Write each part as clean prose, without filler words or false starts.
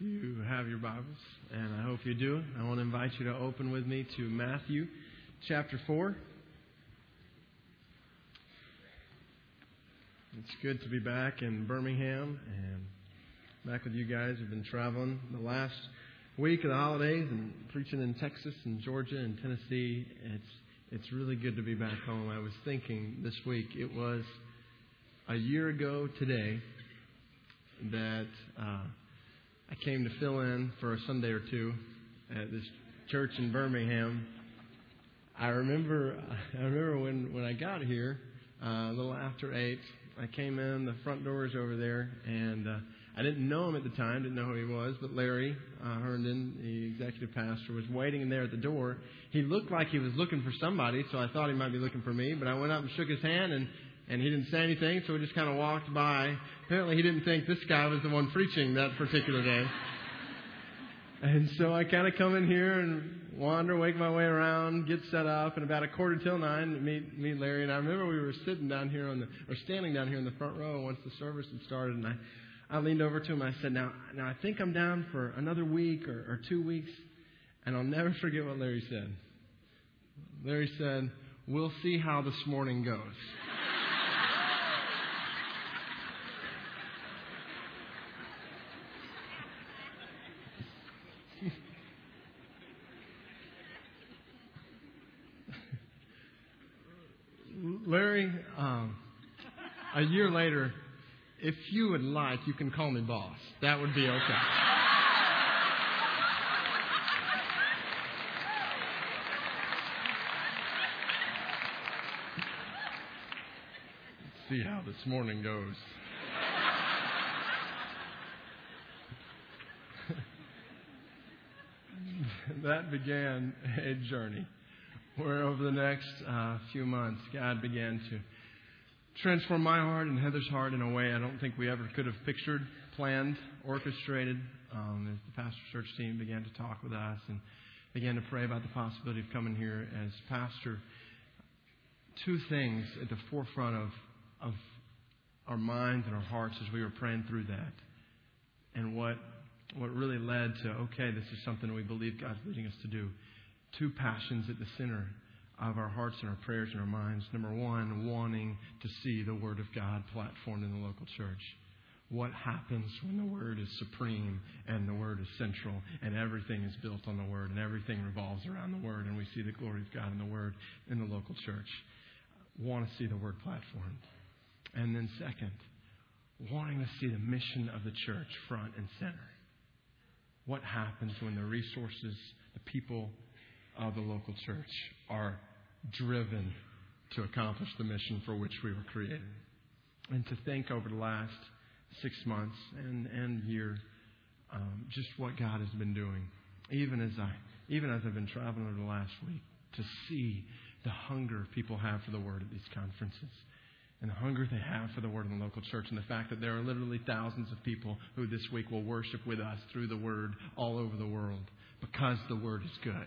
You have your Bibles, and I hope you do. I want to invite you to open with me to Matthew chapter 4. It's good to be back in Birmingham and back with you guys. I've been traveling the last week of the holidays and preaching in Texas and Georgia and Tennessee. It's really good to be back home. I was thinking this week, it was a year ago today that I came to fill in for a Sunday or two at this church in Birmingham. I remember when I got here, a little after 8, I came in, the front doors over there, and I didn't know him at the time, didn't know who he was, but Larry Herndon, the executive pastor, was waiting in there at the door. He looked like he was looking for somebody, so I thought he might be looking for me, but I went up and shook his hand, and he didn't say anything, so we just kind of walked by. Apparently he didn't think this guy was the one preaching that particular day. And so I kind of come in here and wander, wake my way around, get set up, and about 8:45 meet Larry. And I remember we were standing down here in the front row once the service had started, and I leaned over to him and I said, now I think I'm down for another week or 2 weeks. And I'll never forget what Larry said. Larry said, "We'll see how this morning goes." Larry, a year later, if you would like, you can call me boss. That would be okay. Let's see how this morning goes. That began a journey where over the next few months, God began to transform my heart and Heather's heart in a way I don't think we ever could have pictured, planned, orchestrated. As the pastor search team began to talk with us and began to pray about the possibility of coming here as pastor, two things at the forefront of our minds and our hearts as we were praying through that. And what really led to, okay, this is something we believe God's leading us to do. Two passions at the center of our hearts and our prayers and our minds. Number one, wanting to see the Word of God platformed in the local church. What happens when the Word is supreme and the Word is central and everything is built on the Word and everything revolves around the Word and we see the glory of God in the Word in the local church? Want to see the Word platformed. And then second, wanting to see the mission of the church front and center. What happens when the resources, the people of the local church are driven to accomplish the mission for which we were created? And to think over the last 6 months and year, just what God has been doing, even as I've been traveling over the last week, to see the hunger people have for the Word at these conferences. And the hunger they have for the Word in the local church, and the fact that there are literally thousands of people who this week will worship with us through the Word all over the world because the Word is good.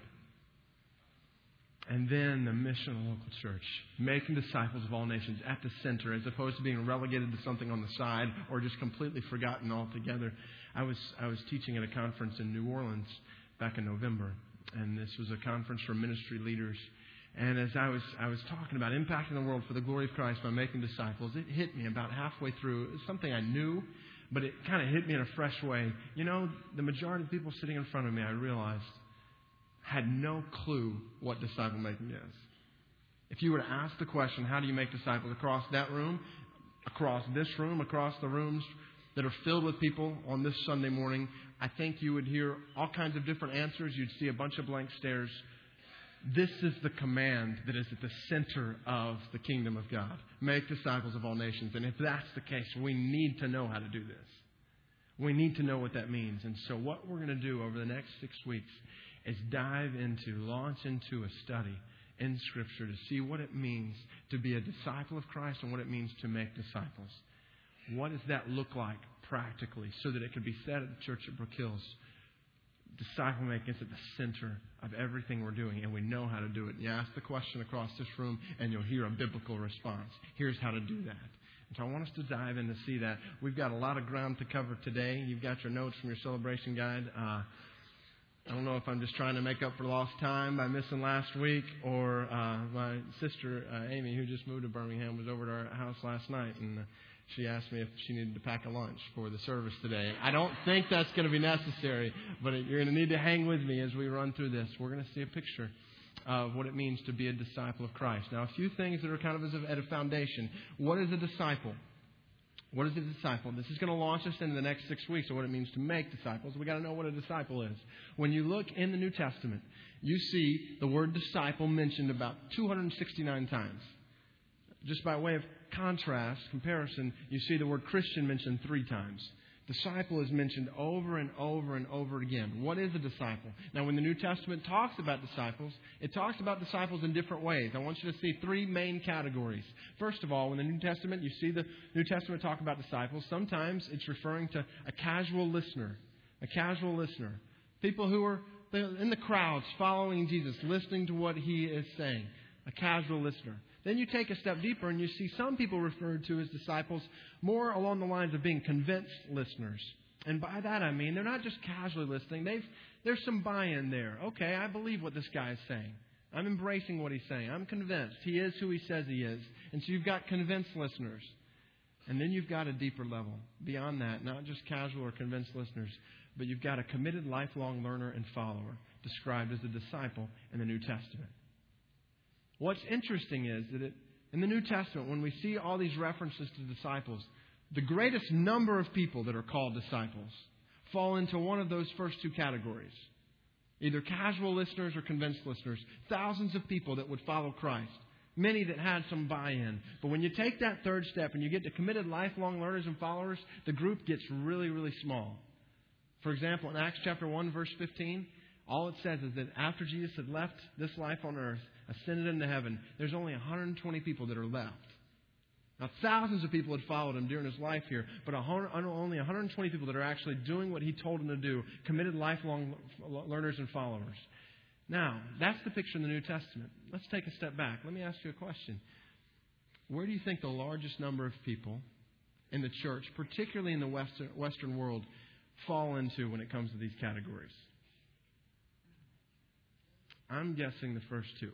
And then the mission of the local church, making disciples of all nations at the center, as opposed to being relegated to something on the side or just completely forgotten altogether. I was teaching at a conference in New Orleans back in November, and this was a conference for ministry leaders. And as I was talking about impacting the world for the glory of Christ by making disciples, it hit me about halfway through. It was something I knew, but it kind of hit me in a fresh way. You know, the majority of people sitting in front of me, I realized, had no clue what disciple making is. If you were to ask the question, how do you make disciples, across that room, across this room, across the rooms that are filled with people on this Sunday morning, I think you would hear all kinds of different answers. You'd see a bunch of blank stares. This is the command that is at the center of the kingdom of God. Make disciples of all nations. And if that's the case, we need to know how to do this. We need to know what that means. And so what we're going to do over the next 6 weeks is launch into a study in Scripture to see what it means to be a disciple of Christ and what it means to make disciples. What does that look like practically so that it could be said at the church at Brook Hills, disciple making is at the center of everything we're doing, and we know how to do it. You ask the question across this room, and you'll hear a biblical response. Here's how to do that. And so I want us to dive in to see that. We've got a lot of ground to cover today. You've got your notes from your celebration guide. I don't know if I'm just trying to make up for lost time by missing last week, or my sister, Amy, who just moved to Birmingham, was over at our house last night, and she asked me if she needed to pack a lunch for the service today. I don't think that's going to be necessary, but you're going to need to hang with me as we run through this. We're going to see a picture of what it means to be a disciple of Christ. Now, a few things that are kind of at a foundation. What is a disciple? What is a disciple? This is going to launch us into the next 6 weeks of what it means to make disciples. We've got to know what a disciple is. When you look in the New Testament, you see the word disciple mentioned about 269 times. Just by way of contrast, comparison, you see the word Christian mentioned 3 times. Disciple is mentioned over and over and over again. What is a disciple? Now, when the New Testament talks about disciples, it talks about disciples in different ways. I want you to see 3 main categories. First of all, when the New Testament, you see the New Testament talk about disciples, sometimes it's referring to a casual listener. A casual listener. People who are in the crowds following Jesus, listening to what He is saying. A casual listener. Then you take a step deeper and you see some people referred to as disciples more along the lines of being convinced listeners. And by that I mean they're not just casually listening. There's some buy-in there. Okay, I believe what this guy is saying. I'm embracing what he's saying. I'm convinced he is who he says he is. And so you've got convinced listeners. And then you've got a deeper level. Beyond that, not just casual or convinced listeners, but you've got a committed lifelong learner and follower described as a disciple in the New Testament. What's interesting is that in the New Testament, when we see all these references to disciples, the greatest number of people that are called disciples fall into one of those first 2 categories. Either casual listeners or convinced listeners. Thousands of people that would follow Christ. Many that had some buy-in. But when you take that third step and you get to committed lifelong learners and followers, the group gets really, really small. For example, in Acts chapter 1, verse 15, all it says is that after Jesus had left this life on earth, ascended into heaven, there's only 120 people that are left. Now, thousands of people had followed Him during His life here, but only 120 people that are actually doing what He told them to do, committed lifelong learners and followers. Now, that's the picture in the New Testament. Let's take a step back. Let me ask you a question. Where do you think the largest number of people in the church, particularly in the Western world, fall into when it comes to these categories? I'm guessing the first 2.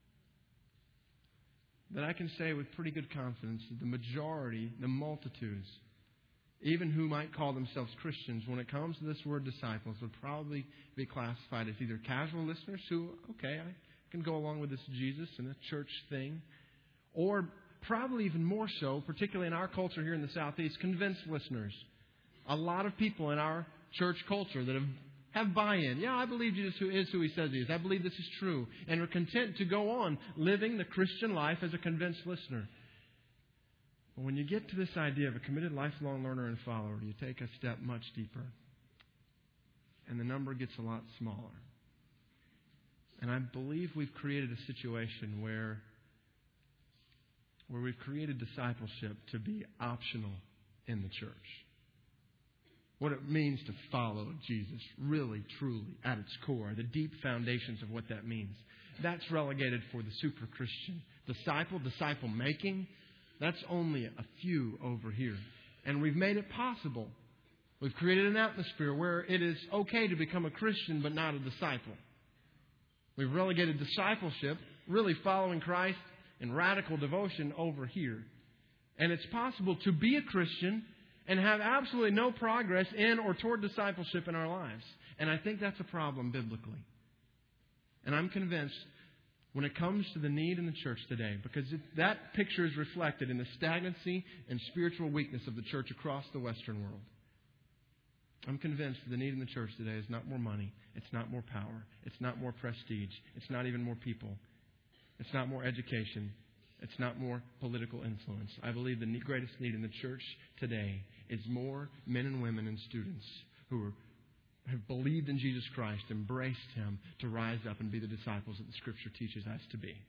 That I can say with pretty good confidence that the majority, the multitudes, even who might call themselves Christians, when it comes to this word disciples, would probably be classified as either casual listeners who, okay, I can go along with this Jesus and a church thing, or probably even more so, particularly in our culture here in the Southeast, convinced listeners. A lot of people in our church culture that have buy-in. Yeah, I believe Jesus is who He says He is. I believe this is true. And are content to go on living the Christian life as a convinced listener. But when you get to this idea of a committed lifelong learner and follower, you take a step much deeper. And the number gets a lot smaller. And I believe we've created a situation where we've created discipleship to be optional in the church. What it means to follow Jesus, really, truly, at its core, the deep foundations of what that means. That's relegated for the super Christian. Disciple making, that's only a few over here. And we've made it possible. We've created an atmosphere where it is okay to become a Christian but not a disciple. We've relegated discipleship, really following Christ in radical devotion, over here. And it's possible to be a Christian and have absolutely no progress in or toward discipleship in our lives. And I think that's a problem biblically. And I'm convinced when it comes to the need in the church today, because that picture is reflected in the stagnancy and spiritual weakness of the church across the Western world. I'm convinced the need in the church today is not more money. It's not more power. It's not more prestige. It's not even more people. It's not more education. It's not more political influence. I believe the greatest need in the church today is more men and women and students who have believed in Jesus Christ, embraced Him, to rise up and be the disciples that the Scripture teaches us to be.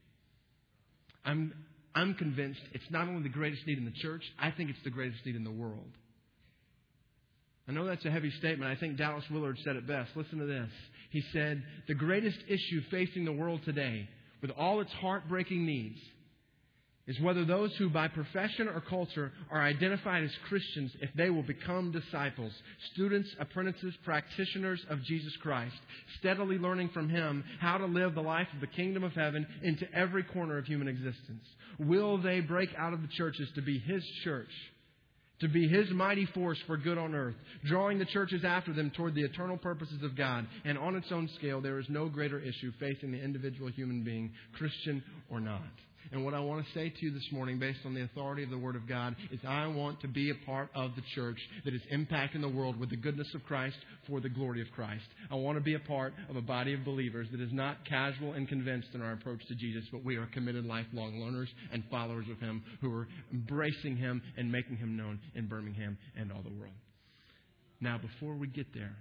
I'm convinced it's not only the greatest need in the church, I think it's the greatest need in the world. I know that's a heavy statement. I think Dallas Willard said it best. Listen to this. He said, the greatest issue facing the world today, with all its heartbreaking needs, is whether those who by profession or culture are identified as Christians, if they will become disciples, students, apprentices, practitioners of Jesus Christ, steadily learning from Him how to live the life of the kingdom of heaven into every corner of human existence. Will they break out of the churches to be His church, to be His mighty force for good on earth, drawing the churches after them toward the eternal purposes of God? And on its own scale, there is no greater issue facing the individual human being, Christian or not. And what I want to say to you this morning, based on the authority of the Word of God, is I want to be a part of the church that is impacting the world with the goodness of Christ for the glory of Christ. I want to be a part of a body of believers that is not casual and convinced in our approach to Jesus, but we are committed lifelong learners and followers of Him who are embracing Him and making Him known in Birmingham and all the world. Now, before we get there,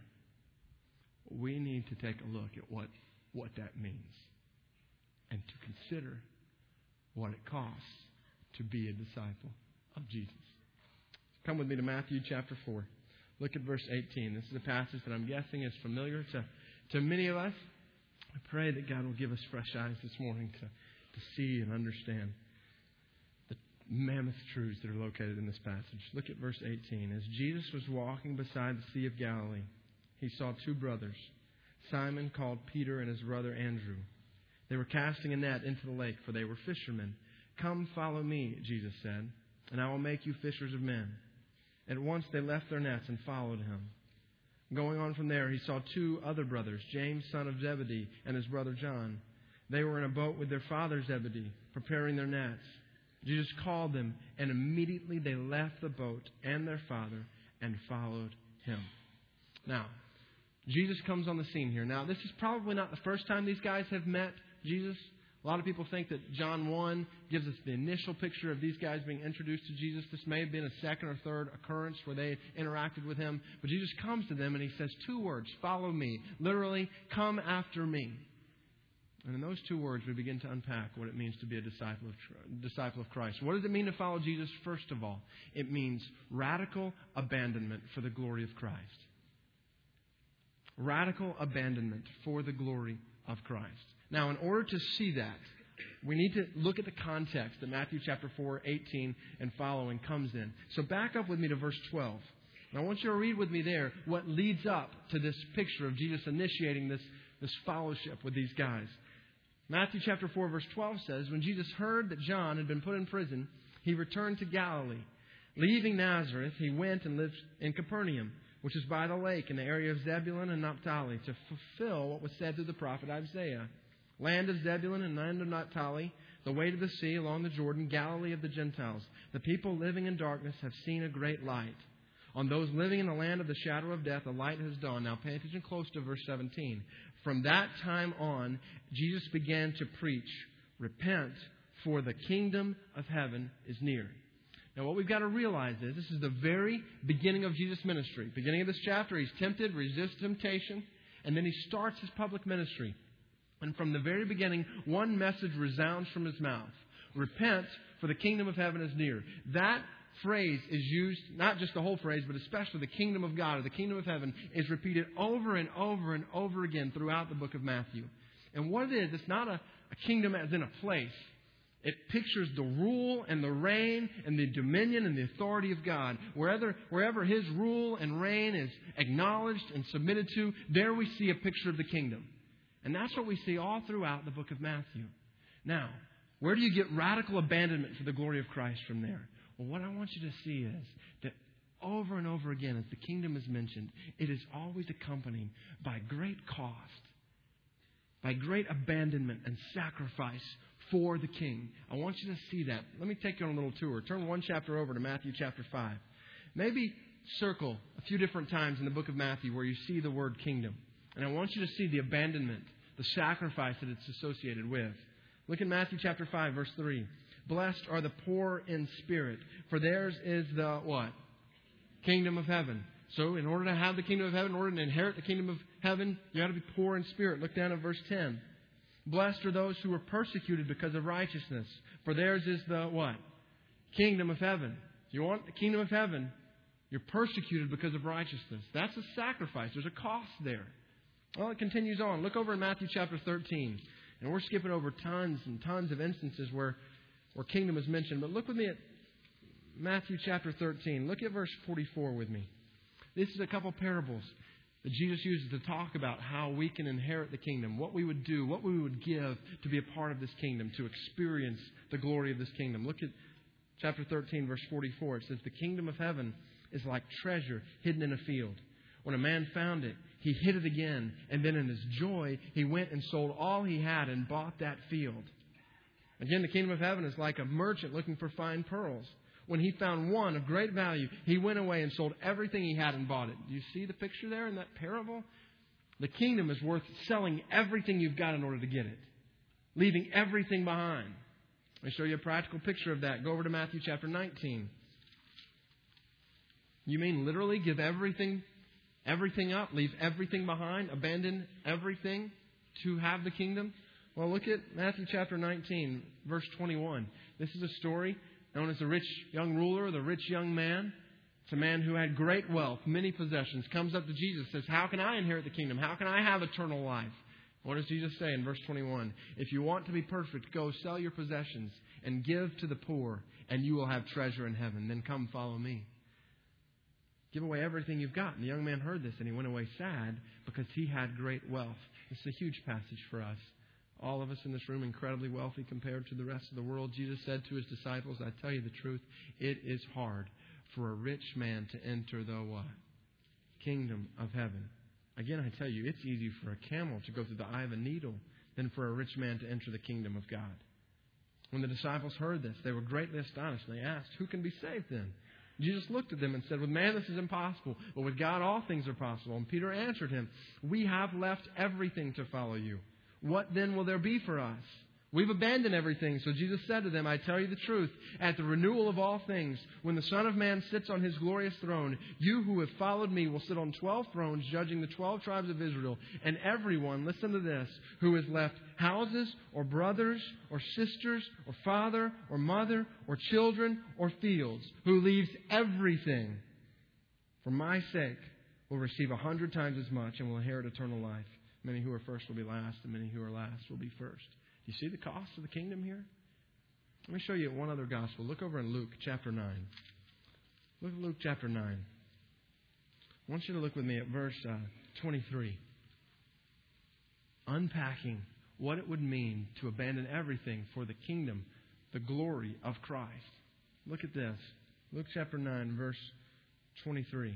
we need to take a look at what that means and to consider what it costs to be a disciple of Jesus. Come with me to Matthew chapter 4. Look at verse 18. This is a passage that I'm guessing is familiar to many of us. I pray that God will give us fresh eyes this morning to see and understand the mammoth truths that are located in this passage. Look at verse 18. As Jesus was walking beside the Sea of Galilee, He saw two brothers, Simon called Peter and his brother Andrew. They were casting a net into the lake, for they were fishermen. "Come, follow me," Jesus said, "and I will make you fishers of men." At once they left their nets and followed Him. Going on from there, He saw two other brothers, James, son of Zebedee, and his brother John. They were in a boat with their father Zebedee, preparing their nets. Jesus called them, and immediately they left the boat and their father and followed Him. Now, Jesus comes on the scene here. Now, this is probably not the first time these guys have met Jesus. A lot of people think that John 1 gives us the initial picture of these guys being introduced to Jesus. This may have been a second or third occurrence where they interacted with Him. But Jesus comes to them and He says two words, "Follow me." Literally, "Come after me." And in those two words, we begin to unpack what it means to be a disciple of Christ. What does it mean to follow Jesus? First of all, it means radical abandonment for the glory of Christ. Radical abandonment for the glory of Christ. Now, in order to see that, we need to look at the context that Matthew chapter 4, 18 and following comes in. So back up with me to verse 12. And I want you to read with me there what leads up to this picture of Jesus initiating this fellowship with these guys. Matthew chapter 4, verse 12 says, "When Jesus heard that John had been put in prison, He returned to Galilee. Leaving Nazareth, He went and lived in Capernaum, which is by the lake in the area of Zebulun and Naphtali, to fulfill what was said through the prophet Isaiah. Land of Zebulun and land of Naphtali, the way to the sea along the Jordan, Galilee of the Gentiles. The people living in darkness have seen a great light. On those living in the land of the shadow of death, a light has dawned." Now pay attention close to verse 17. "From that time on, Jesus began to preach, 'Repent, for the kingdom of heaven is near.'" Now what we've got to realize is this is the very beginning of Jesus' ministry. Beginning of this chapter, He's tempted, resists temptation, and then He starts His public ministry. And from the very beginning, one message resounds from His mouth. "Repent, for the kingdom of heaven is near." That phrase is used, not just the whole phrase, but especially the kingdom of God or the kingdom of heaven is repeated over and over and over again throughout the book of Matthew. And what it is, it's not a kingdom as in a place. It pictures the rule and the reign and the dominion and the authority of God. Wherever His rule and reign is acknowledged and submitted to, there we see a picture of the kingdom. And that's what we see all throughout the book of Matthew. Now, where do you get radical abandonment for the glory of Christ from there? Well, what I want you to see is that over and over again, as the kingdom is mentioned, it is always accompanied by great cost, by great abandonment and sacrifice for the King. I want you to see that. Let me take you on a little tour. Turn one chapter over to Matthew chapter 5. Maybe circle a few different times in the book of Matthew where you see the word kingdom. And I want you to see the abandonment, the sacrifice that it's associated with. Look at Matthew chapter 5, verse 3. "Blessed are the poor in spirit, for theirs is the" what? "Kingdom of heaven." So in order to have the kingdom of heaven, in order to inherit the kingdom of heaven, you got to be poor in spirit. Look down at verse 10. "Blessed are those who are persecuted because of righteousness, for theirs is the" what? "Kingdom of heaven." You want the kingdom of heaven, you're persecuted because of righteousness. That's a sacrifice. There's a cost there. Well, it continues on. Look over in Matthew chapter 13. And we're skipping over tons and tons of instances where where kingdom is mentioned. But look with me at Matthew chapter 13. Look at verse 44 with me. This is a couple parables that Jesus uses to talk about how we can inherit the kingdom, what we would do, what we would give to be a part of this kingdom, to experience the glory of this kingdom. Look at chapter 13, verse 44. It says, "The kingdom of heaven is like treasure hidden in a field. When a man found it, he hid it again, and then in his joy, he went and sold all he had and bought that field." Again, the kingdom of heaven is like a merchant looking for fine pearls. When he found one of great value, he went away and sold everything he had and bought it. Do you see the picture there in that parable? The kingdom is worth selling everything you've got in order to get it, leaving everything behind. Let me show you a practical picture of that. Go over to Matthew chapter 19. You mean literally give everything up, leave everything behind, abandon everything to have the kingdom? Well, look at Matthew chapter 19, verse 21. This is a story known as the rich young ruler, the rich young man. It's a man who had great wealth, many possessions, comes up to Jesus, says, "How can I inherit the kingdom? How can I have eternal life?" What does Jesus say in verse 21? "If you want to be perfect, go sell your possessions and give to the poor, and you will have treasure in heaven. Then come follow me." Give away everything you've got. And the young man heard this, and he went away sad because he had great wealth. It's a huge passage for us. All of us in this room incredibly wealthy compared to the rest of the world. Jesus said to His disciples, "I tell you the truth, it is hard for a rich man to enter the what? Kingdom of heaven." Again, I tell you, it's easy for a camel to go through the eye of a needle than for a rich man to enter the kingdom of God. When the disciples heard this, they were greatly astonished. They asked, "Who can be saved then?" Jesus looked at them and said, "With man this is impossible, but with God all things are possible." And Peter answered him, "We have left everything to follow you. What then will there be for us? We've abandoned everything." So Jesus said to them, "I tell you the truth, at the renewal of all things, when the Son of Man sits on His glorious throne, you who have followed me will sit on 12 thrones, judging the 12 tribes of Israel. And everyone," listen to this, "who has left houses or brothers or sisters or father or mother or children or fields, who leaves everything for my sake, will receive 100 times as much and will inherit eternal life. Many who are first will be last, and many who are last will be first." Do you see the cost of the kingdom here? Let me show you one other gospel. Look over in Luke chapter 9. Look at Luke chapter 9. I want you to look with me at verse 23. Unpacking what it would mean to abandon everything for the kingdom, the glory of Christ. Look at this. Luke chapter 9, verse 23.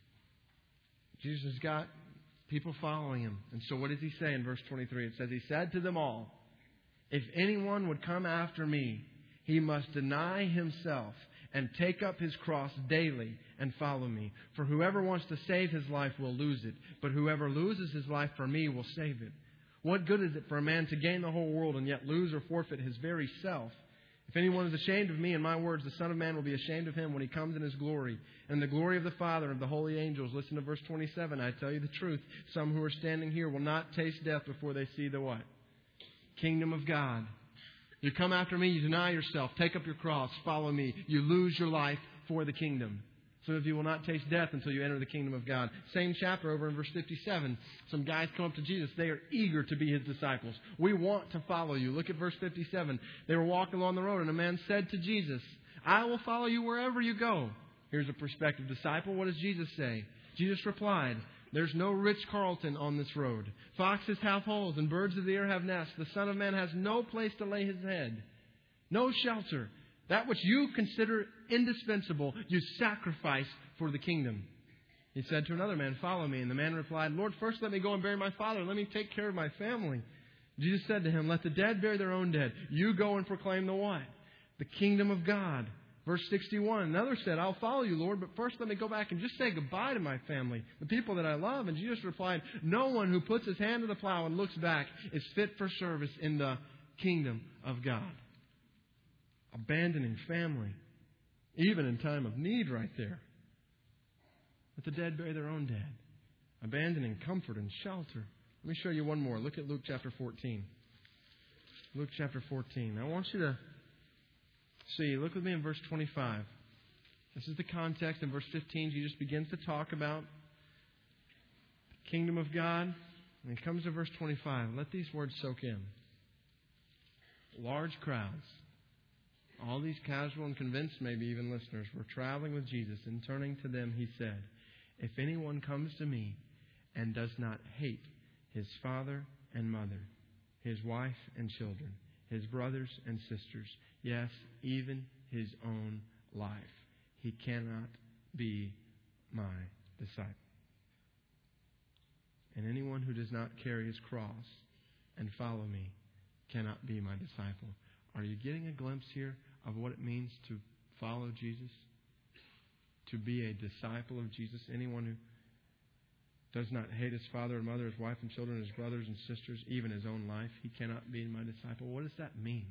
Jesus has got people following Him. And so what does He say in verse 23? It says, He said to them all, "If anyone would come after me, he must deny himself and take up his cross daily and follow me. For whoever wants to save his life will lose it, but whoever loses his life for me will save it. What good is it for a man to gain the whole world and yet lose or forfeit his very self? If anyone is ashamed of me and my words, the Son of Man will be ashamed of him when He comes in His glory and the glory of the Father and of the holy angels." Listen to verse 27. "I tell you the truth, some who are standing here will not taste death before they see the what? Kingdom of God." You come after me, you deny yourself, take up your cross, follow me. You lose your life for the kingdom. Some of you will not taste death until you enter the kingdom of God. Same chapter over in verse 57. Some guys come up to Jesus. They are eager to be His disciples. "We want to follow you." Look at verse 57. They were walking along the road, and a man said to Jesus, "I will follow you wherever you go." Here's a prospective disciple. What does Jesus say? Jesus replied, "There's no Ritz-Carlton on this road. Foxes have holes and birds of the air have nests. The Son of Man has no place to lay His head. No shelter. That which you consider indispensable, you sacrifice for the kingdom." He said to another man, "Follow me." And the man replied, "Lord, first let me go and bury my father. Let me take care of my family." Jesus said to him, "Let the dead bury their own dead. You go and proclaim the what? The kingdom of God." Verse 61, another said, "I'll follow you, Lord, but first let me go back and just say goodbye to my family, the people that I love." And Jesus replied, "No one who puts his hand to the plow and looks back is fit for service in the kingdom of God." Abandoning family, even in time of need right there. Let the dead bury their own dead. Abandoning comfort and shelter. Let me show you one more. Look at Luke chapter 14. Luke chapter 14. I want you to see, look with me in verse 25. This is the context. In verse 15, Jesus begins to talk about the kingdom of God. And he comes to verse 25. Let these words soak in. Large crowds All these casual and convinced, maybe even listeners, were traveling with Jesus, and turning to them, He said, "If anyone comes to me and does not hate his father and mother, his wife and children, his brothers and sisters, yes, even his own life, he cannot be my disciple. And anyone who does not carry his cross and follow me cannot be my disciple." Are you getting a glimpse here of what it means to follow Jesus? To be a disciple of Jesus? Anyone who does not hate his father and mother, his wife and children, his brothers and sisters, even his own life, he cannot be my disciple. What does that mean?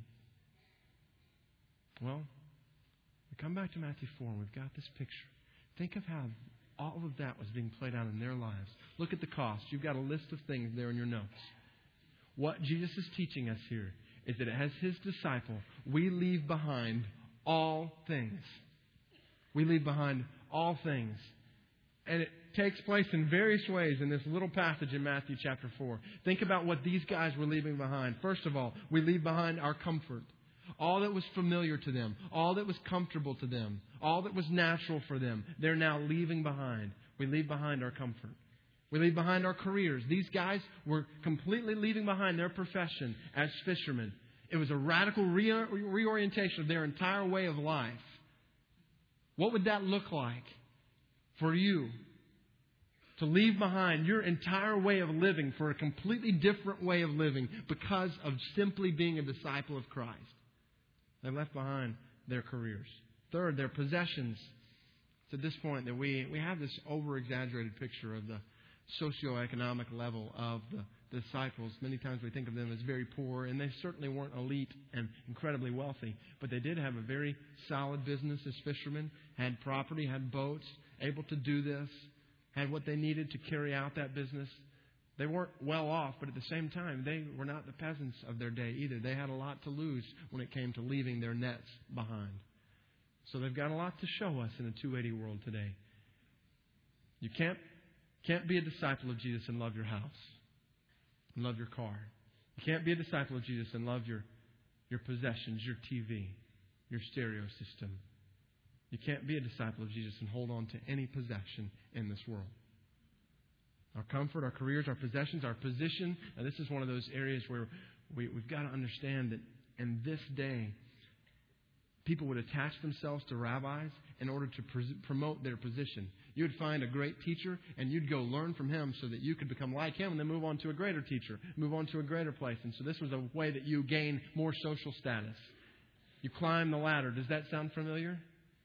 Well, we come back to Matthew 4 and we've got this picture. Think of how all of that was being played out in their lives. Look at the cost. You've got a list of things there in your notes. What Jesus is teaching us here is that as His disciple, we leave behind all things. We leave behind all things. And it takes place in various ways in this little passage in Matthew chapter 4. Think about what these guys were leaving behind. First of all, we leave behind our comfort. All that was familiar to them, all that was comfortable to them, all that was natural for them, they're now leaving behind. We leave behind our comfort. We leave behind our careers. These guys were completely leaving behind their profession as fishermen. It was a radical reorientation of their entire way of life. What would that look like for you? To leave behind your entire way of living for a completely different way of living because of simply being a disciple of Christ. They left behind their careers. Third, their possessions. It's at this point that we have this over-exaggerated picture of the socioeconomic level of the disciples. Many times we think of them as very poor, and they certainly weren't elite and incredibly wealthy. But they did have a very solid business as fishermen, had property, had boats, able to do this, had what they needed to carry out that business. They weren't well off, but at the same time, they were not the peasants of their day either. They had a lot to lose when it came to leaving their nets behind. So they've got a lot to show us in a 280 world today. You can't be a disciple of Jesus and love your house and love your car. You can't be a disciple of Jesus and love your possessions, your TV, your stereo system. You can't be a disciple of Jesus and hold on to any possession in this world. Our comfort, our careers, our possessions, our position. Now, this is one of those areas where we've got to understand that in this day, people would attach themselves to rabbis in order to promote their position. You would find a great teacher and you'd go learn from him so that you could become like him and then move on to a greater teacher, move on to a greater place. And so this was a way that you gain more social status. You climb the ladder. Does that sound familiar?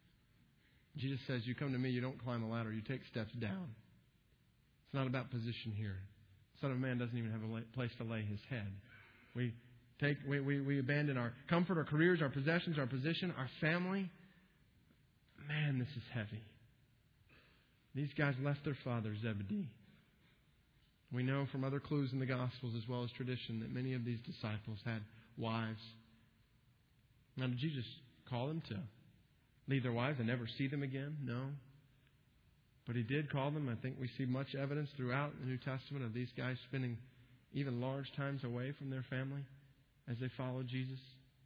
Jesus says, you come to me, you don't climb the ladder, you take steps down. It's not about position here. The Son of Man doesn't even have a place to lay His head. We abandon our comfort, our careers, our possessions, our position, our family. Man, this is heavy. These guys left their father, Zebedee. We know from other clues in the Gospels as well as tradition that many of these disciples had wives. Now, did Jesus call them to leave their wives and never see them again? No. But He did call them. I think we see much evidence throughout the New Testament of these guys spending even large times away from their family as they followed Jesus.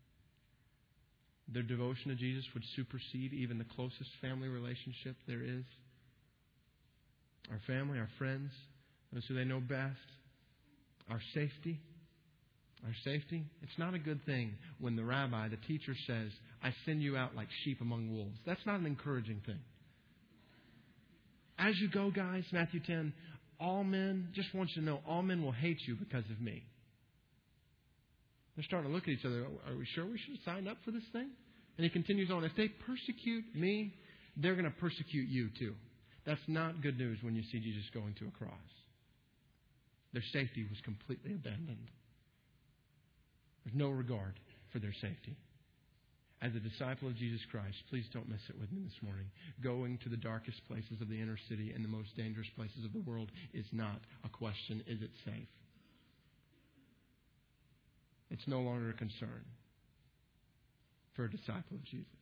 Their devotion to Jesus would supersede even the closest family relationship there is. Our family, our friends, those who they know best. Our safety. Our safety. It's not a good thing when the rabbi, the teacher says, I send you out like sheep among wolves. That's not an encouraging thing. As you go, guys, Matthew 10, all men, just want you to know, all men will hate you because of me. They're starting to look at each other. Are we sure we should sign up for this thing? And He continues on. If they persecute me, they're going to persecute you too. That's not good news when you see Jesus going to a cross. Their safety was completely abandoned. There's no regard for their safety. As a disciple of Jesus Christ, please don't miss it with me this morning. Going to the darkest places of the inner city and the most dangerous places of the world is not a question, is it safe? It's no longer a concern for a disciple of Jesus.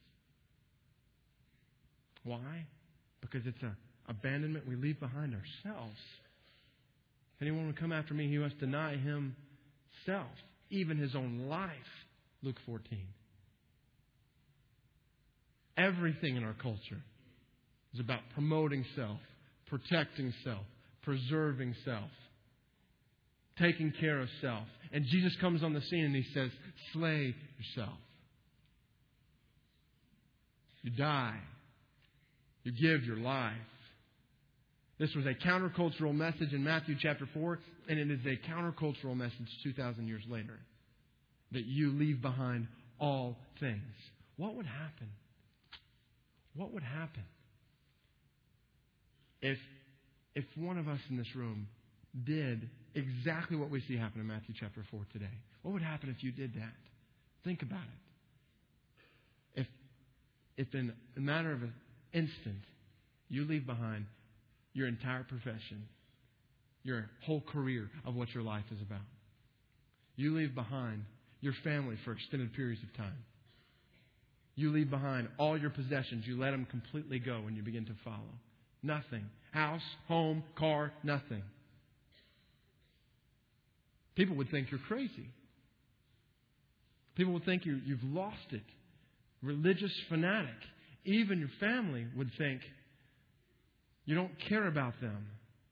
Why? Because it's an abandonment we leave behind ourselves. If anyone would come after me, he must deny himself, even his own life. Luke 14. Everything in our culture is about promoting self, protecting self, preserving self, taking care of self. And Jesus comes on the scene and He says, slay yourself. You die. You give your life. This was a countercultural message in Matthew chapter 4, and it is a countercultural message 2,000 years later. That you leave behind all things. What would happen? What would happen if one of us in this room did exactly what we see happen in Matthew chapter 4 today? What would happen if you did that? Think about it. If in a matter of an instant, you leave behind your entire profession, your whole career of what your life is about. You leave behind your family for extended periods of time. You leave behind all your possessions. You let them completely go when you begin to follow. Nothing. House, home, car, nothing. People would think you're crazy. People would think you've lost it. Religious fanatic. Even your family would think you don't care about them.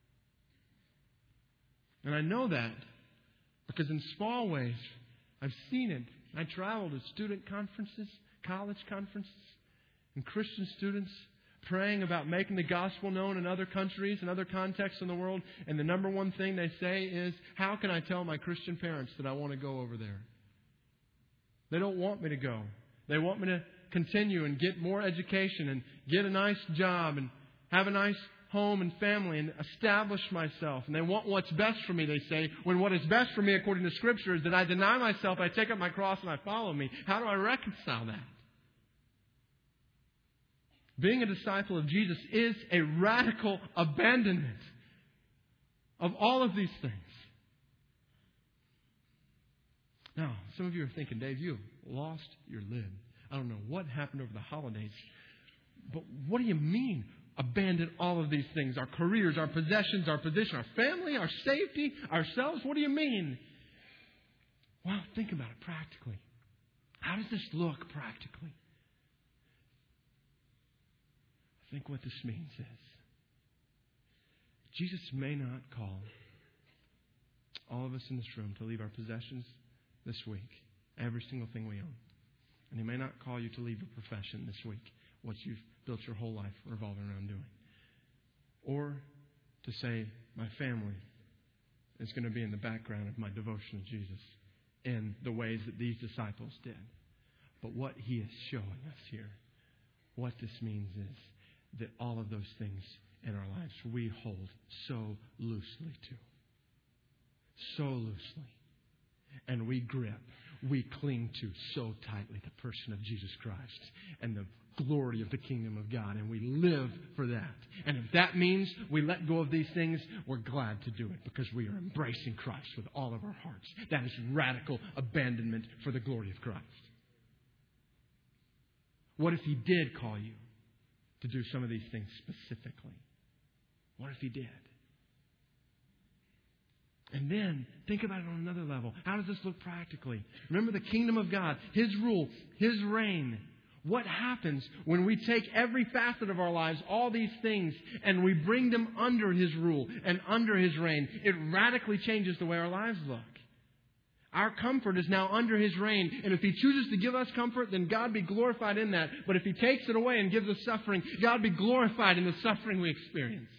And I know that because in small ways, I've seen it. I traveled to student conferences, college conferences, and Christian students praying about making the gospel known in other countries and other contexts in the world. And the number one thing they say is, how can I tell my Christian parents that I want to go over there? They don't want me to go. They want me to continue and get more education and get a nice job and have a nice home and family and establish myself. And they want what's best for me, they say, when what is best for me according to Scripture is that I deny myself, I take up my cross, and I follow me. How do I reconcile that? Being a disciple of Jesus is a radical abandonment of all of these things. Now, some of you are thinking, Dave, you lost your lid. I don't know what happened over the holidays, but what do you mean? Abandon all of these things, our careers, our possessions, our position, our family, our safety, ourselves. What do you mean? Well, think about it practically. How does this look practically? I think what this means is Jesus may not call all of us in this room to leave our possessions this week, every single thing we own. And He may not call you to leave your profession this week, what you've built your whole life revolving around doing. Or to say, my family is going to be in the background of my devotion to Jesus in the ways that these disciples did. But what He is showing us here, what this means is that all of those things in our lives we hold so loosely to. So loosely. And we grip, we cling to so tightly the person of Jesus Christ and the glory of the kingdom of God. And we live for that. And if that means we let go of these things, we're glad to do it because we are embracing Christ with all of our hearts. That is radical abandonment for the glory of Christ. What if He did call you to do some of these things specifically? What if He did? And then, think about it on another level. How does this look practically? Remember the kingdom of God, His rule, His reign. What happens when we take every facet of our lives, all these things, and we bring them under His rule and under His reign? It radically changes the way our lives look. Our comfort is now under His reign. And if He chooses to give us comfort, then God be glorified in that. But if He takes it away and gives us suffering, God be glorified in the suffering we experience.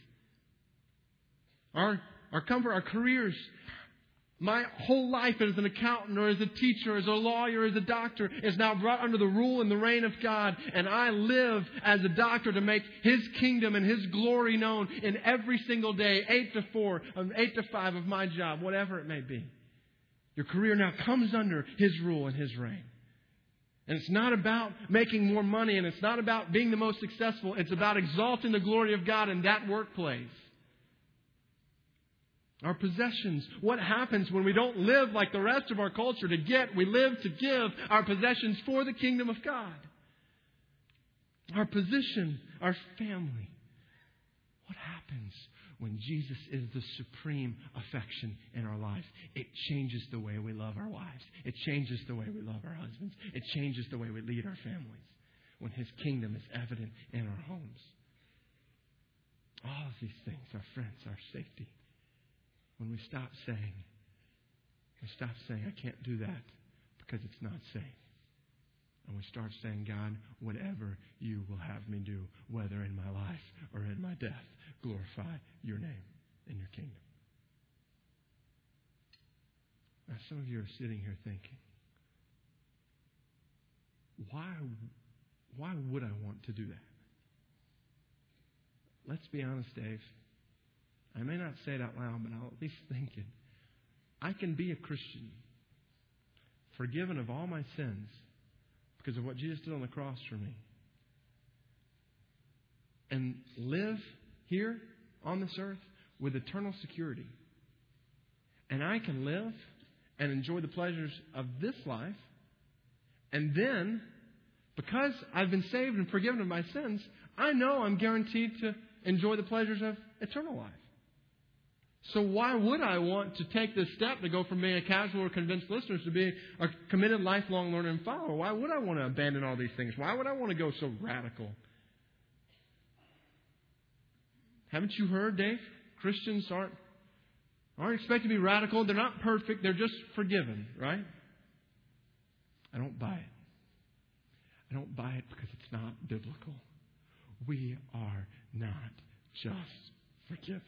Our comfort, our careers. My whole life as an accountant or as a teacher, as a lawyer, as a doctor is now brought under the rule and the reign of God. And I live as a doctor to make His kingdom and His glory known in every single day, 8 to 4, 8 to 5 of my job, whatever it may be. Your career now comes under His rule and His reign. And it's not about making more money and it's not about being the most successful. It's about exalting the glory of God in that workplace. Our possessions. What happens when we don't live like the rest of our culture to get? We live to give our possessions for the kingdom of God. Our position, our family. What happens when Jesus is the supreme affection in our lives? It changes the way we love our wives. It changes the way we love our husbands. It changes the way we lead our families. when His kingdom is evident in our homes. All of these things, our friends, our safety. When we stop saying, I can't do that because it's not safe. And we start saying, God, whatever you will have me do, whether in my life or in my death, glorify your name and your kingdom. Now, some of you are sitting here thinking, why would I want to do that? Let's be honest, Dave. I may not say it out loud, but I'll at least think it. I can be a Christian, forgiven of all my sins because of what Jesus did on the cross for me, and live here on this earth with eternal security. And I can live and enjoy the pleasures of this life, and then, because I've been saved and forgiven of my sins, I know I'm guaranteed to enjoy the pleasures of eternal life. So why would I want to take this step to go from being a casual or convinced listener to being a committed lifelong learner and follower? Why would I want to abandon all these things? Why would I want to go so radical? Haven't you heard, Dave? Christians aren't expected to be radical. They're not perfect. They're just forgiven, right? I don't buy it. I don't buy it because it's not biblical. We are not just forgiven.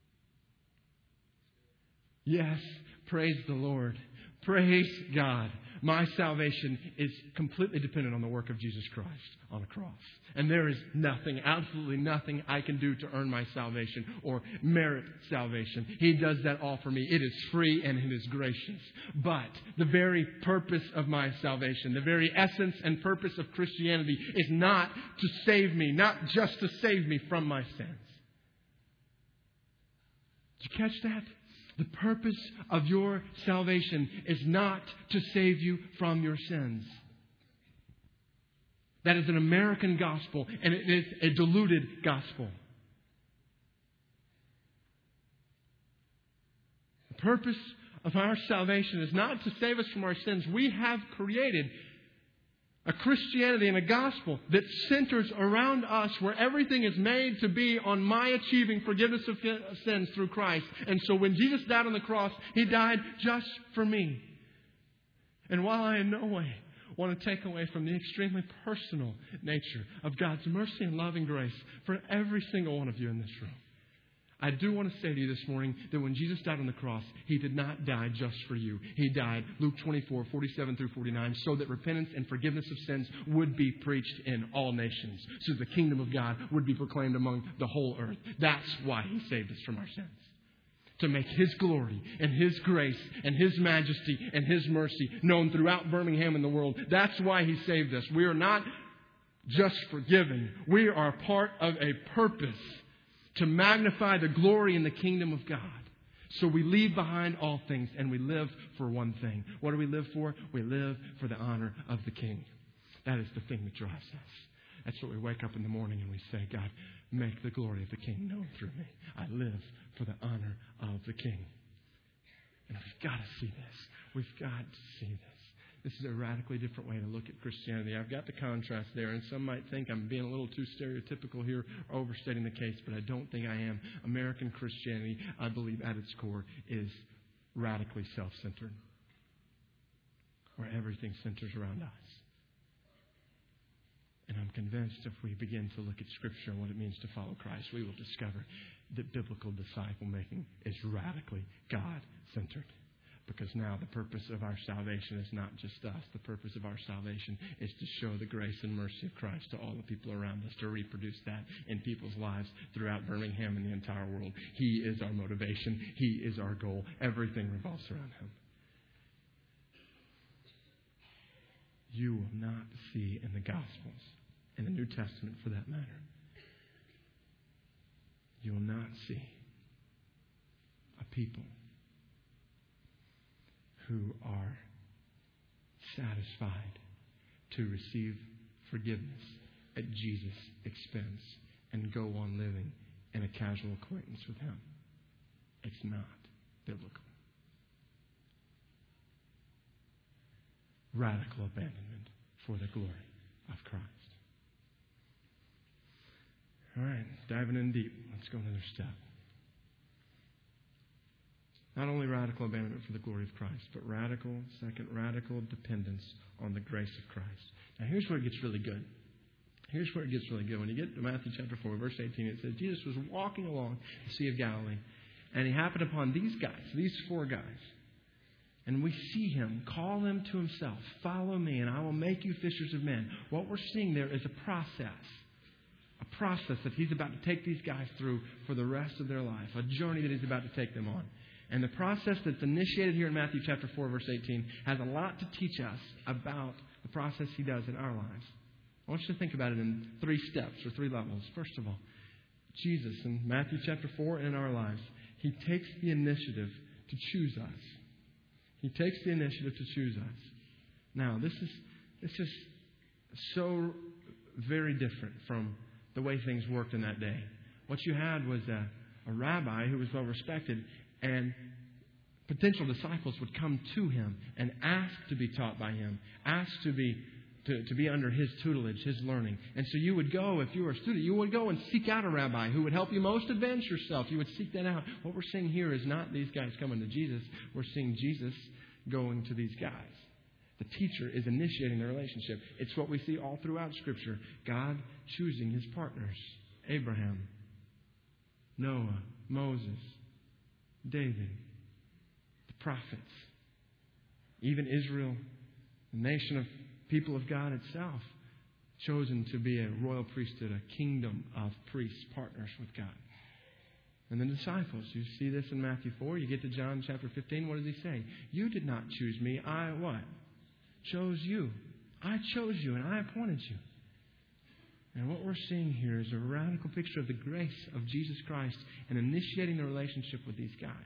Yes, praise the Lord. Praise God. My salvation is completely dependent on the work of Jesus Christ on the cross. And there is nothing, absolutely nothing I can do to earn my salvation or merit salvation. He does that all for me. It is free and it is gracious. But the very purpose of my salvation, the very essence and purpose of Christianity is not to save me, not just to save me from my sins. Did you catch that? The purpose of your salvation is not to save you from your sins. That is an American gospel, and it is a diluted gospel. The purpose of our salvation is not to save us from our sins. We have created a Christianity and a gospel that centers around us, where everything is made to be on my achieving forgiveness of sins through Christ. And so when Jesus died on the cross, He died just for me. And while I in no way want to take away from the extremely personal nature of God's mercy and loving grace for every single one of you in this room, I do want to say to you this morning that when Jesus died on the cross, He did not die just for you. He died, Luke 24, 47 through 49, so that repentance and forgiveness of sins would be preached in all nations, so the kingdom of God would be proclaimed among the whole earth. That's why He saved us from our sins. To make His glory and His grace and His majesty and His mercy known throughout Birmingham and the world. That's why He saved us. We are not just forgiven. We are part of a purpose to magnify the glory in the kingdom of God. So we leave behind all things and we live for one thing. What do we live for? We live for the honor of the King. That is the thing that drives us. That's what we wake up in the morning and we say, God, make the glory of the King known through me. I live for the honor of the King. And we've got to see this. We've got to see this. This is a radically different way to look at Christianity. I've got the contrast there, and some might think I'm being a little too stereotypical here or overstating the case, but I don't think I am. American Christianity, I believe at its core, is radically self-centered, where everything centers around us. And I'm convinced if we begin to look at Scripture and what it means to follow Christ, we will discover that biblical disciple-making is radically God-centered. Because now the purpose of our salvation is not just us. The purpose of our salvation is to show the grace and mercy of Christ to all the people around us, to reproduce that in people's lives throughout Birmingham and the entire world. He is our motivation. He is our goal. Everything revolves around Him. You will not see in the Gospels, in the New Testament for that matter, you will not see a people who are satisfied to receive forgiveness at Jesus' expense and go on living in a casual acquaintance with Him. It's not biblical. Radical abandonment for the glory of Christ. All right, diving in deep. Let's go another step. Not only radical abandonment for the glory of Christ, but radical dependence on the grace of Christ. Now here's where it gets really good. Here's where it gets really good. When you get to Matthew chapter 4, verse 18, it says, Jesus was walking along the Sea of Galilee, and he happened upon these guys, these 4 guys. And we see him call them to himself. Follow me, and I will make you fishers of men. What we're seeing there is a process that he's about to take these guys through for the rest of their life, a journey that he's about to take them on. And the process that's initiated here in Matthew chapter 4, verse 18, has a lot to teach us about the process he does in our lives. I want you to think about it in 3 steps or 3 levels. First of all, Jesus in Matthew chapter 4 and in our lives, he takes the initiative to choose us. He takes the initiative to choose us. Now, this is so very different from the way things worked in that day. What you had was a rabbi who was well respected, and potential disciples would come to him and ask to be taught by him, ask to be under his tutelage, his learning. And so you would go, if you were a student, you would go and seek out a rabbi who would help you most advance yourself. You would seek that out. What we're seeing here is not these guys coming to Jesus. We're seeing Jesus going to these guys. The teacher is initiating the relationship. It's what we see all throughout Scripture. God choosing his partners. Abraham, Noah, Moses, David, the prophets, even Israel, the nation of people of God itself, chosen to be a royal priesthood, a kingdom of priests, partners with God. And the disciples, you see this in Matthew 4. You get to John chapter 15. What does he say? You did not choose me. I what? Chose you. I chose you and I appointed you. And what we're seeing here is a radical picture of the grace of Jesus Christ and initiating the relationship with these guys.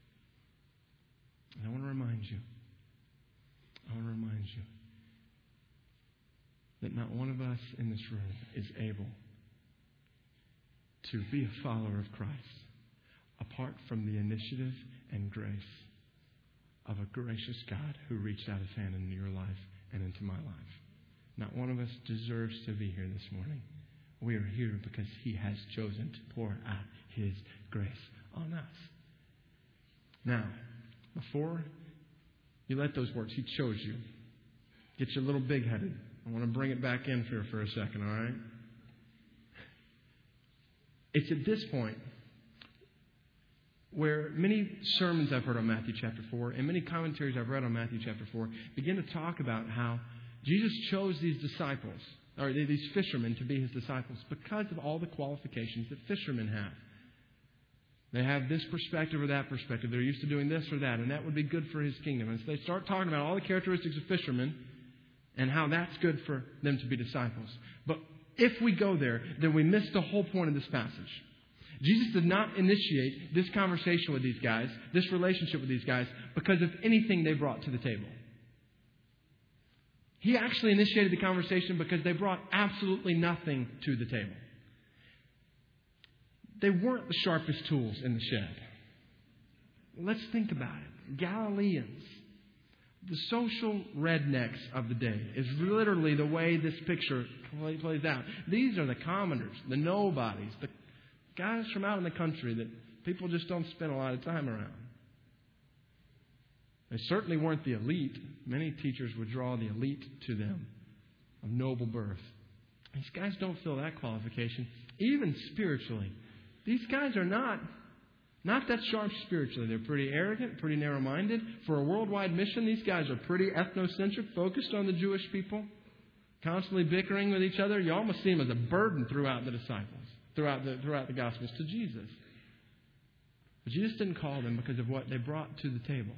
And I want to remind you that not one of us in this room is able to be a follower of Christ apart from the initiative and grace of a gracious God who reached out his hand into your life and into my life. Not one of us deserves to be here this morning. We are here because he has chosen to pour out his grace on us. Now, before you let those words, he chose you. Get you a little big-headed. I want to bring it back in here for a second, all right? It's at this point where many sermons I've heard on Matthew chapter 4 and many commentaries I've read on Matthew chapter 4 begin to talk about how Jesus chose these disciples, or these fishermen, to be his disciples because of all the qualifications that fishermen have. They have this perspective or that perspective. They're used to doing this or that, and that would be good for his kingdom. And so they start talking about all the characteristics of fishermen and how that's good for them to be disciples. But if we go there, then we miss the whole point of this passage. Jesus did not initiate this conversation with these guys, this relationship with these guys, because of anything they brought to the table. He actually initiated the conversation because they brought absolutely nothing to the table. They weren't the sharpest tools in the shed. Let's think about it. Galileans, the social rednecks of the day, is literally the way this picture plays out. These are the commoners, the nobodies, the guys from out in the country that people just don't spend a lot of time around. They certainly weren't the elite. Many teachers would draw the elite to them of noble birth. These guys don't fill that qualification. Even spiritually, these guys are not that sharp spiritually. They're pretty arrogant, pretty narrow-minded. For a worldwide mission, these guys are pretty ethnocentric, focused on the Jewish people, constantly bickering with each other. You almost see them as a burden throughout the disciples, throughout the Gospels to Jesus. But Jesus didn't call them because of what they brought to the table.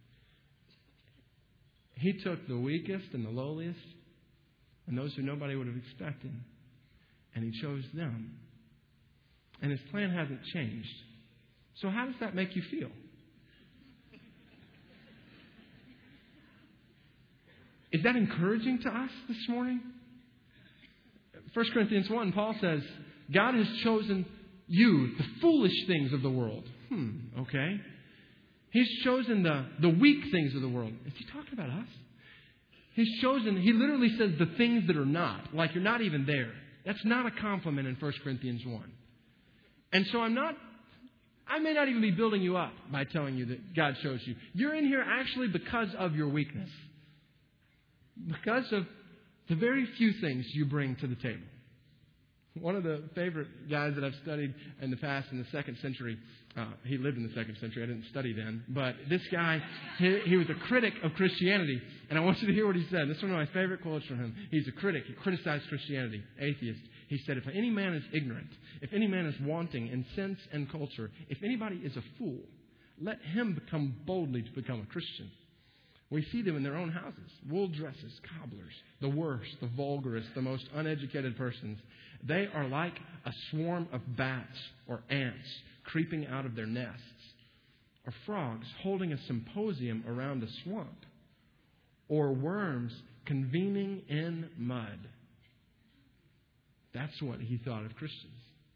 He took the weakest and the lowliest and those who nobody would have expected, and he chose them. And his plan hasn't changed. So how does that make you feel? Is that encouraging to us this morning? 1 Corinthians 1, Paul says, God has chosen you, the foolish things of the world. Okay. He's chosen the weak things of the world. Is he talking about us? He's chosen, he literally says the things that are not, like you're not even there. That's not a compliment in 1 Corinthians 1. And so I may not even be building you up by telling you that God chose you. You're in here actually because of your weakness. Because of the very few things you bring to the table. One of the favorite guys that I've studied in the past in the 2nd century, he lived in the 2nd century. I didn't study then. But this guy, he was a critic of Christianity. And I want you to hear what he said. This is one of my favorite quotes from him. He's a critic. He criticized Christianity, atheist. He said, if any man is ignorant, if any man is wanting in sense and culture, if anybody is a fool, let him come boldly to become a Christian. We see them in their own houses. Wool dresses, cobblers, the worst, the vulgarest, the most uneducated persons. They are like a swarm of bats or ants creeping out of their nests, or frogs holding a symposium around a swamp, or worms convening in mud. That's what he thought of Christians.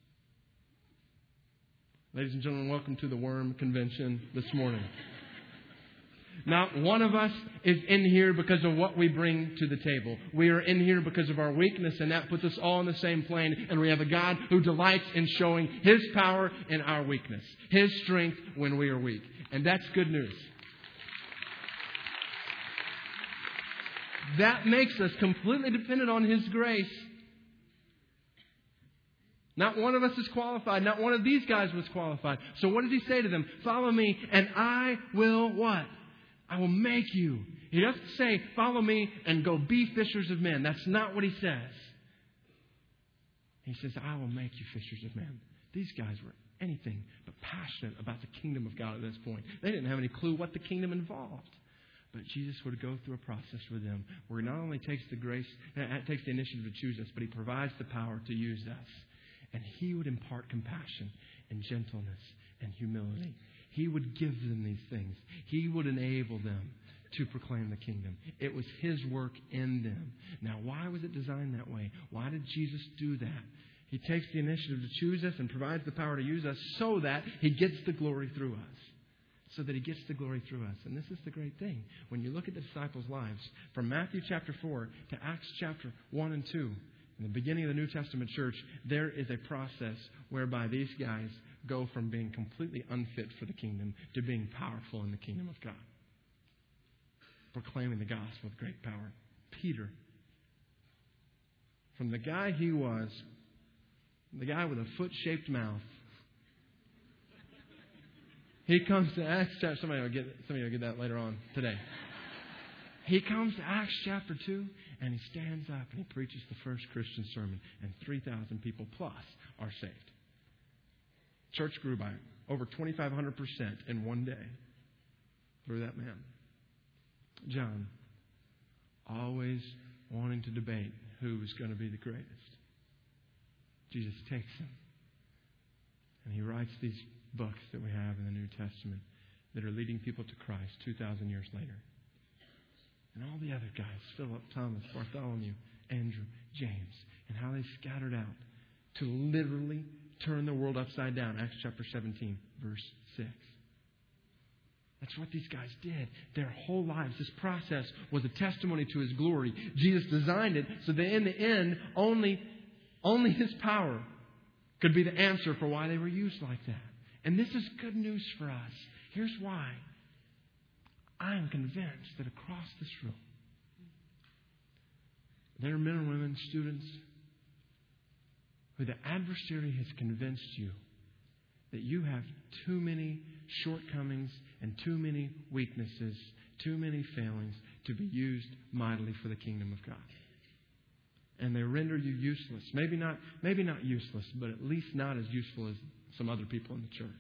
Ladies and gentlemen, welcome to the Worm Convention this morning. Not one of us is in here because of what we bring to the table. We are in here because of our weakness, and that puts us all on the same plane. And we have a God who delights in showing His power in our weakness, His strength when we are weak. And that's good news. That makes us completely dependent on His grace. Not one of us is qualified. Not one of these guys was qualified. So what does He say to them? Follow me, and I will what? I will make you. He doesn't say, follow me and go be fishers of men. That's not what He says. He says, I will make you fishers of men. These guys were anything but passionate about the kingdom of God at this point. They didn't have any clue what the kingdom involved. But Jesus would go through a process with them where He not only takes the initiative to choose us, but He provides the power to use us. And He would impart compassion and gentleness and humility. He would give them these things. He would enable them to proclaim the kingdom. It was His work in them. Now, why was it designed that way? Why did Jesus do that? He takes the initiative to choose us and provides the power to use us so that He gets the glory through us. So that He gets the glory through us. And this is the great thing. When you look at the disciples' lives, from Matthew chapter 4 to Acts chapter 1 and 2, in the beginning of the New Testament church, there is a process whereby these guys go from being completely unfit for the kingdom to being powerful in the kingdom of God. Proclaiming the gospel with great power. Peter, from the guy he was, the guy with a foot-shaped mouth, he comes to Acts chapter... Somebody will get that later on today. He comes to Acts chapter 2, and he stands up and he preaches the first Christian sermon, and 3,000 people plus are saved. Church grew by over 2,500% in one day through that man. John, always wanting to debate who was going to be the greatest. Jesus takes him, and He writes these books that we have in the New Testament that are leading people to Christ 2,000 years later. And all the other guys, Philip, Thomas, Bartholomew, Andrew, James, and how they scattered out to literally turn the world upside down. Acts chapter 17, verse 6. That's what these guys did. Their whole lives. This process was a testimony to His glory. Jesus designed it so that in the end, only His power could be the answer for why they were used like that. And this is good news for us. Here's why. I am convinced that across this room, there are men and women, students, who the adversary has convinced you that you have too many shortcomings and too many weaknesses, too many failings to be used mightily for the kingdom of God. And they render you useless. Maybe not useless, but at least not as useful as some other people in the church.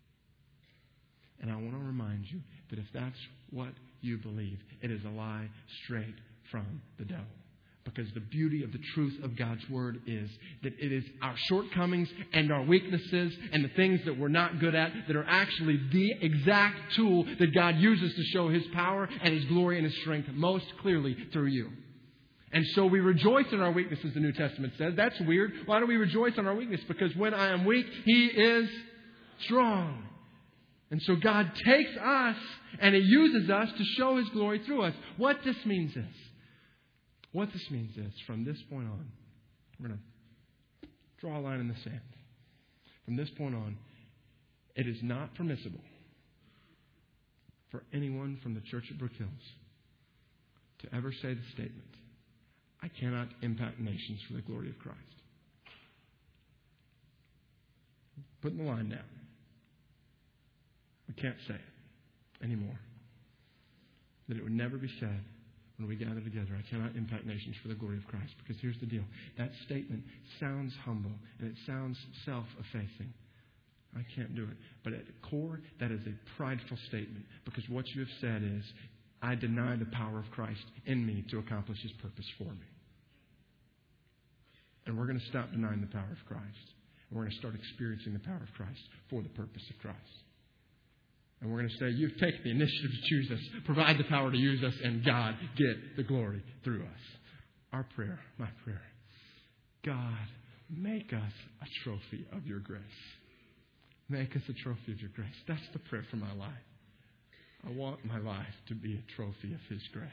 And I want to remind you that if that's what you believe, it is a lie straight from the devil. Because the beauty of the truth of God's Word is that it is our shortcomings and our weaknesses and the things that we're not good at that are actually the exact tool that God uses to show His power and His glory and His strength most clearly through you. And so we rejoice in our weaknesses, the New Testament says. That's weird. Why do we rejoice in our weakness? Because when I am weak, He is strong. And so God takes us and He uses us to show His glory through us. What this means is, from this point on, we're going to Draw a line in the sand. From this point on, it is not permissible for anyone from the church at Brook Hills to ever say the statement, I cannot impact nations for the glory of Christ. Putting the line down. We can't say it anymore. That it would never be said when we gather together, I cannot impact nations for the glory of Christ. Because here's the deal. That statement sounds humble and it sounds self-effacing. I can't do it. But at the core, that is a prideful statement. Because what you have said is, I deny the power of Christ in me to accomplish His purpose for me. And we're going to stop denying the power of Christ. And we're going to start experiencing the power of Christ for the purpose of Christ. And we're going to say, you've taken the initiative to choose us, provide the power to use us, and God, get the glory through us. Our prayer, my prayer, God, make us a trophy of your grace. Make us a trophy of your grace. That's the prayer for my life. I want my life to be a trophy of His grace.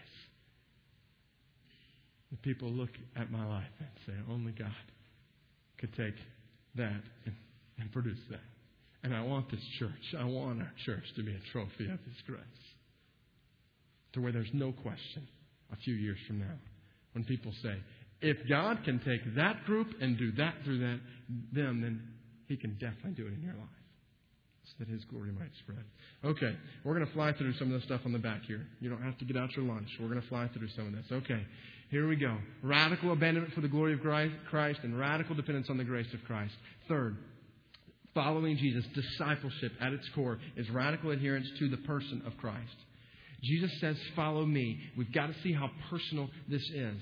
The people look at my life and say, only God could take that and produce that. And I want this church, I want our church to be a trophy of His grace. To where there's no question a few years from now when people say, if God can take that group and do that through them, then He can definitely do it in your life. So that His glory might spread. Okay, we're going to fly through some of the stuff on the back here. You don't have to get out your lunch. We're going to fly through some of this. Okay, here we go. Radical abandonment for the glory of Christ and radical dependence on the grace of Christ. Third, following Jesus, discipleship at its core is radical adherence to the person of Christ. Jesus says, follow me. We've got to see how personal this is.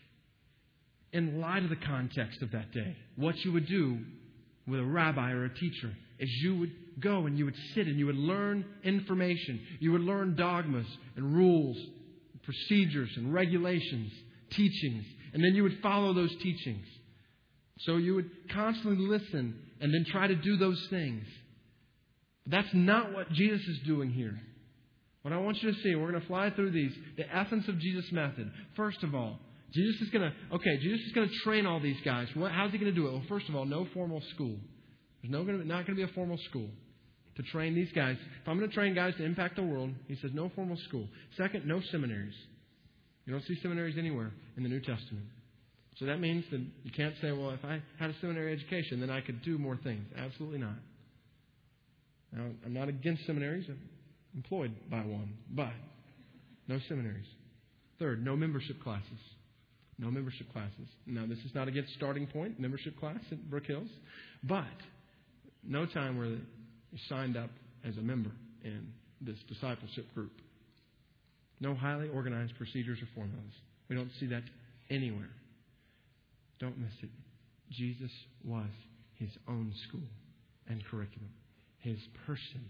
In light of the context of that day, what you would do with a rabbi or a teacher is you would go and you would sit and you would learn information. You would learn dogmas and rules, procedures and regulations, teachings. And then you would follow those teachings. So you would constantly listen and then try to do those things. But that's not what Jesus is doing here. What I want you to see, we're going to fly through these, the essence of Jesus' method. First of all, Jesus is going to train all these guys. How's He going to do it? Well, first of all, no formal school. There's not going to be a formal school to train these guys. If I'm going to train guys to impact the world, He says no formal school. Second, no seminaries. You don't see seminaries anywhere in the New Testament. So that means that you can't say, well, if I had a seminary education, then I could do more things. Absolutely not. Now, I'm not against seminaries. I'm employed by one. But no seminaries. Third, no membership classes. No membership classes. Now, this is not against Starting Point, membership class at Brook Hills. But no time where you signed up as a member in this discipleship group. No highly organized procedures or formulas. We don't see that anywhere. Don't miss it. Jesus was His own school and curriculum. His person.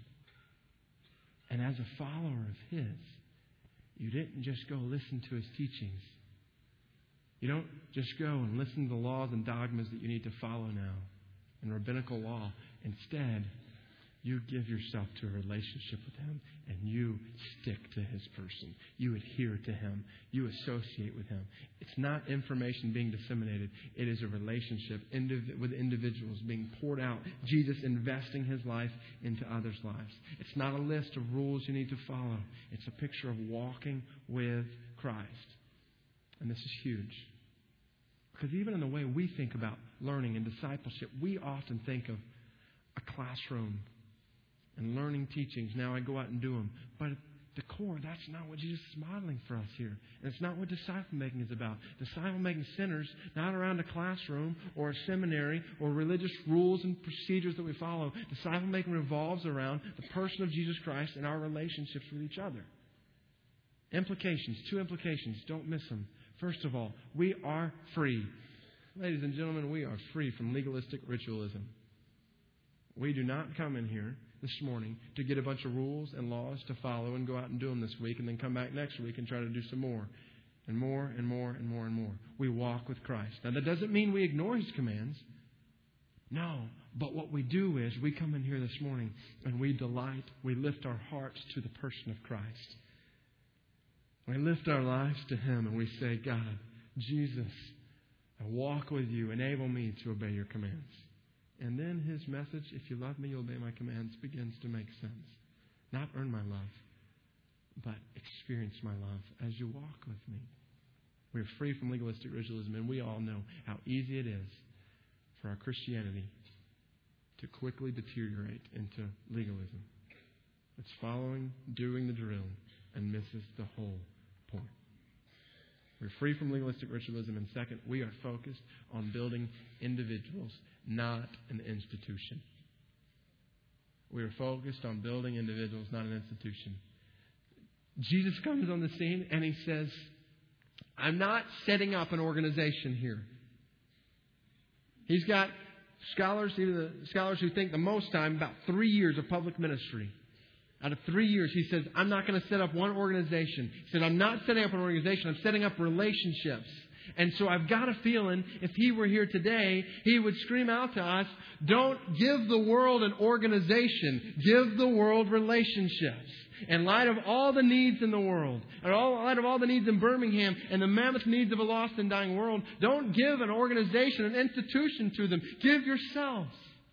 And as a follower of His, you didn't just go listen to His teachings. You don't just go and listen to the laws and dogmas that you need to follow now in rabbinical law. Instead, you give yourself to a relationship with Him and you stick to His person. You adhere to Him. You associate with Him. It's not information being disseminated. It is a relationship with individuals being poured out. Jesus investing His life into others' lives. It's not a list of rules you need to follow. It's a picture of walking with Christ. And this is huge. Because even in the way we think about learning and discipleship, we often think of a classroom and learning teachings. Now I go out and do them. But at the core, that's not what Jesus is modeling for us here. And it's not what disciple making is about. Disciple making centers not around a classroom or a seminary or religious rules and procedures that we follow. Disciple making revolves around the person of Jesus Christ and our relationships with each other. Implications, 2 implications. Don't miss them. First of all, we are free. Ladies and gentlemen, we are free from legalistic ritualism. We do not come in here this morning to get a bunch of rules and laws to follow and go out and do them this week and then come back next week and try to do some more and more and more and more and more. We walk with Christ. Now, that doesn't mean we ignore His commands. No. But what we do is we come in here this morning and we delight, we lift our hearts to the person of Christ. We lift our lives to Him and we say, God, Jesus, I walk with you. Enable me to obey your commands. And then his message, if you love me, you'll obey my commands, begins to make sense. Not earn my love, but experience my love as you walk with me. We're free from legalistic ritualism, and we all know how easy it is for our Christianity to quickly deteriorate into legalism. It's following, doing the drill, and misses the whole point. We're free from legalistic ritualism, and second, we are focused on building individuals, not an institution. We are focused on building individuals, not an institution. Jesus comes on the scene and he says, I'm not setting up an organization here. He's got scholars, even the scholars who think the most time, about 3 years of public ministry. Out of 3 years, he says, I'm not going to set up one organization. He said, I'm not setting up an organization. I'm setting up relationships. And so I've got a feeling if he were here today, he would scream out to us, don't give the world an organization. Give the world relationships. In light of all the needs in the world, in light of all the needs in Birmingham and the mammoth needs of a lost and dying world, don't give an organization, an institution to them. Give yourselves.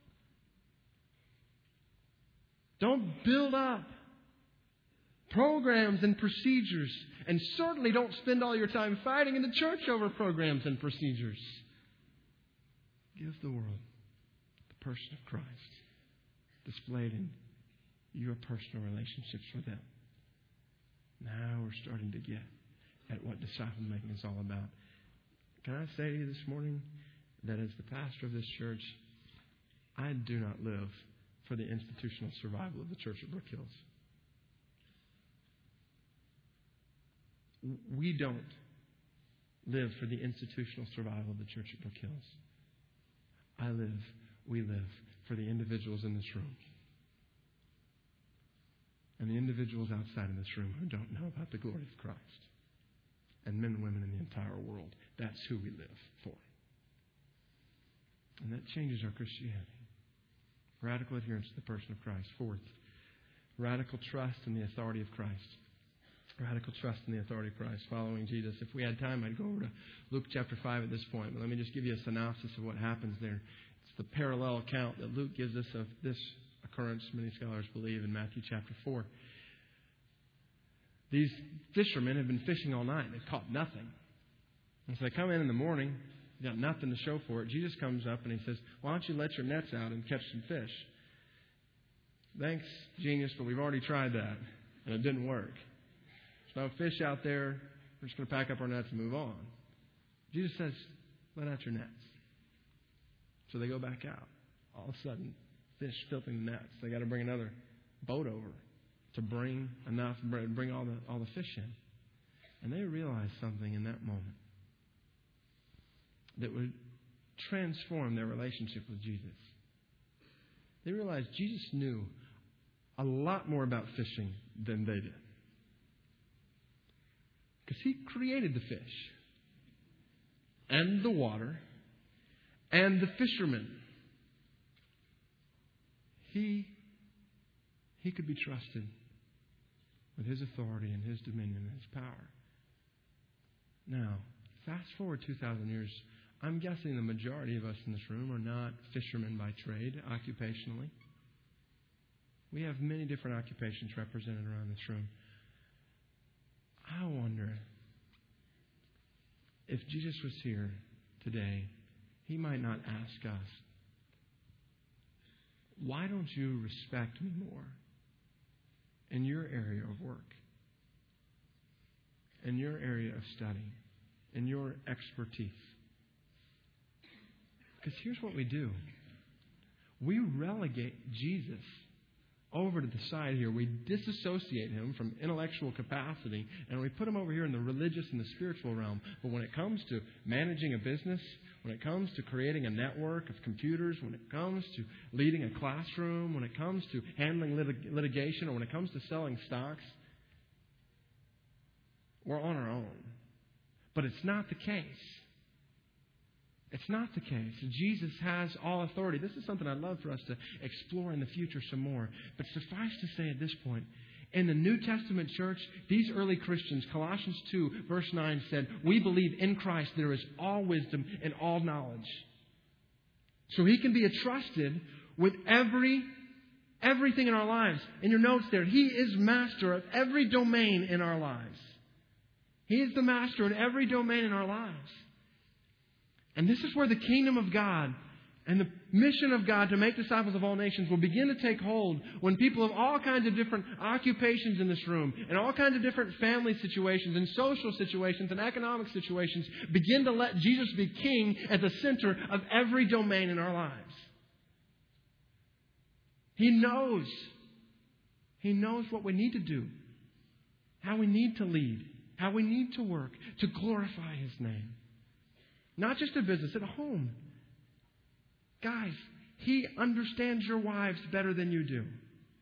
Don't build up programs and procedures. And certainly don't spend all your time fighting in the church over programs and procedures. Give the world the person of Christ displayed in your personal relationships with them. Now we're starting to get at what disciple making is all about. Can I say to you this morning that as the pastor of this church, I do not live for the institutional survival of the church at Brook Hills. We don't live for the institutional survival of the church at Brook Hills. We live for the individuals in this room. And the individuals outside of this room who don't know about the glory of Christ. And men and women in the entire world. That's who we live for. And that changes our Christianity. Radical adherence to the person of Christ. Fourth, radical trust in the authority of Christ. Radical trust in the authority of Christ, following Jesus. If we had time, I'd go over to Luke chapter 5 at this point. But let me just give you a synopsis of what happens there. It's the parallel account that Luke gives us of this occurrence, many scholars believe, in Matthew chapter 4. These fishermen have been fishing all night. They've caught nothing. And so they come in the morning. They've got nothing to show for it. Jesus comes up and he says, why don't you let your nets out and catch some fish? Thanks, genius, but we've already tried that. And it didn't work. There's no fish out there. We're just going to pack up our nets and move on. Jesus says, let out your nets. So they go back out. All of a sudden, fish filling the nets. They got to bring another boat over to bring enough, bring all the fish in. And they realized something in that moment that would transform their relationship with Jesus. They realized Jesus knew a lot more about fishing than they did. Because he created the fish and the water and the fishermen. He could be trusted with his authority and his dominion and his power. Now, fast forward 2,000 years, I'm guessing the majority of us in this room are not fishermen by trade, occupationally. We have many different occupations represented around this room. I wonder if Jesus was here today, he might not ask us, why don't you respect me more in your area of work, in your area of study, in your expertise? Because here's what we do. We relegate Jesus over to the side here. We disassociate him from intellectual capacity and we put him over here in the religious and the spiritual realm. But when it comes to managing a business, when it comes to creating a network of computers, when it comes to leading a classroom, when it comes to handling litigation, or when it comes to selling stocks, we're on our own. But it's not the case. It's not the case. Jesus has all authority. This is something I'd love for us to explore in the future some more. But suffice to say at this point, In the New Testament church, these early Christians, Colossians 2, verse 9 said, we believe in Christ there is all wisdom and all knowledge. So He can be entrusted with everything in our lives. In your notes there, He is master of every domain in our lives. He is the master in every domain in our lives. And this is where the kingdom of God and the mission of God to make disciples of all nations will begin to take hold when people of all kinds of different occupations in this room and all kinds of different family situations and social situations and economic situations begin to let Jesus be king at the center of every domain in our lives. He knows. He knows what we need to do, how we need to lead, how we need to work to glorify His name. Not just a business, at home. Guys, He understands your wives better than you do.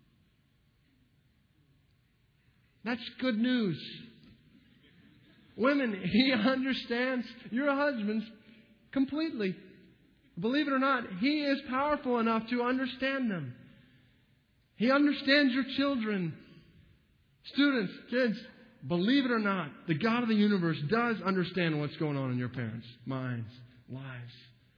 That's good news. Women, He understands your husbands completely. Believe it or not, He is powerful enough to understand them. He understands your children. Students, kids, believe it or not, the God of the universe does understand what's going on in your parents' minds, lives.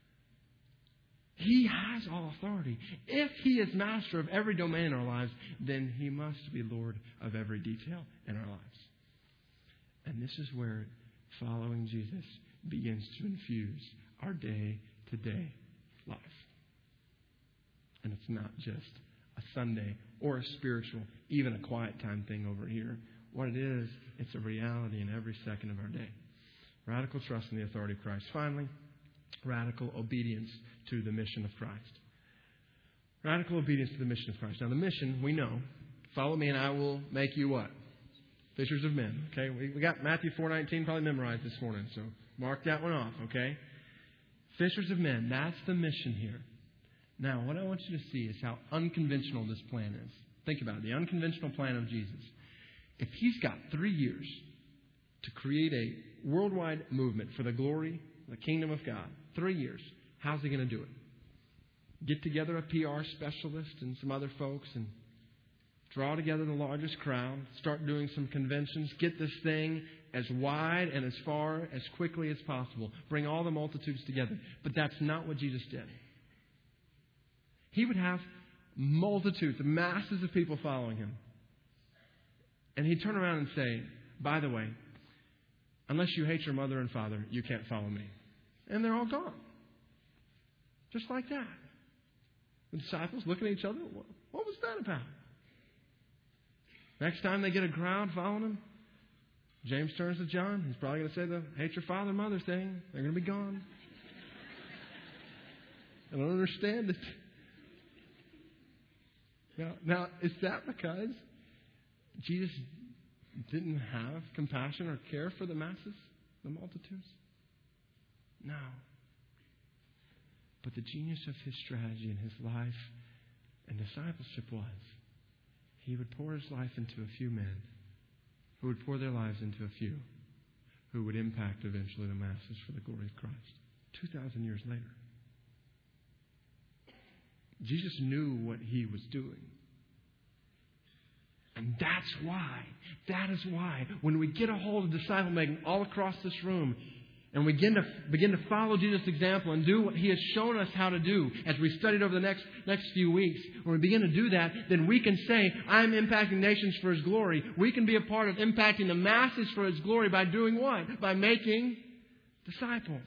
He has all authority. If He is master of every domain in our lives, then He must be Lord of every detail in our lives. And this is where following Jesus begins to infuse our day-to-day life. And it's not just a Sunday or a spiritual, even a quiet time thing over here. What it is, it's a reality in every second of our day. Radical trust in the authority of Christ. Finally, radical obedience to the mission of Christ. Radical obedience to the mission of Christ. Now, the mission, we know. Follow me and I will make you what? Fishers of men. Okay, we got Matthew 4:19 probably memorized this morning, so mark that one off, okay? Fishers of men, that's the mission here. Now, what I want you to see is how unconventional this plan is. Think about it, the unconventional plan of Jesus. If He's got 3 years to create a worldwide movement for the glory, the kingdom of God, 3 years, how's He going to do it? Get together a PR specialist and some other folks and draw together the largest crowd, start doing some conventions, get this thing as wide and as far as quickly as possible. Bring all the multitudes together. But that's not what Jesus did. He would have multitudes, masses of people following Him. And He'd turn around and say, by the way, unless you hate your mother and father, you can't follow me. And they're all gone. Just like that. The disciples looking at each other, what was that about? Next time they get a crowd following Him, James turns to John. He's probably going to say the hate your father and mother thing. They're going to be gone. I don't understand it. Now, is that because Jesus didn't have compassion or care for the masses, the multitudes? No. But the genius of His strategy in His life and discipleship was He would pour His life into a few men who would pour their lives into a few who would impact eventually the masses for the glory of Christ. 2,000 years later. Jesus knew what He was doing. And that is why, when we get a hold of disciple making all across this room, and we begin to follow Jesus' example and do what He has shown us how to do as we studied over the next few weeks, when we begin to do that, then we can say, I'm impacting nations for His glory. We can be a part of impacting the masses for His glory by doing what? By making disciples.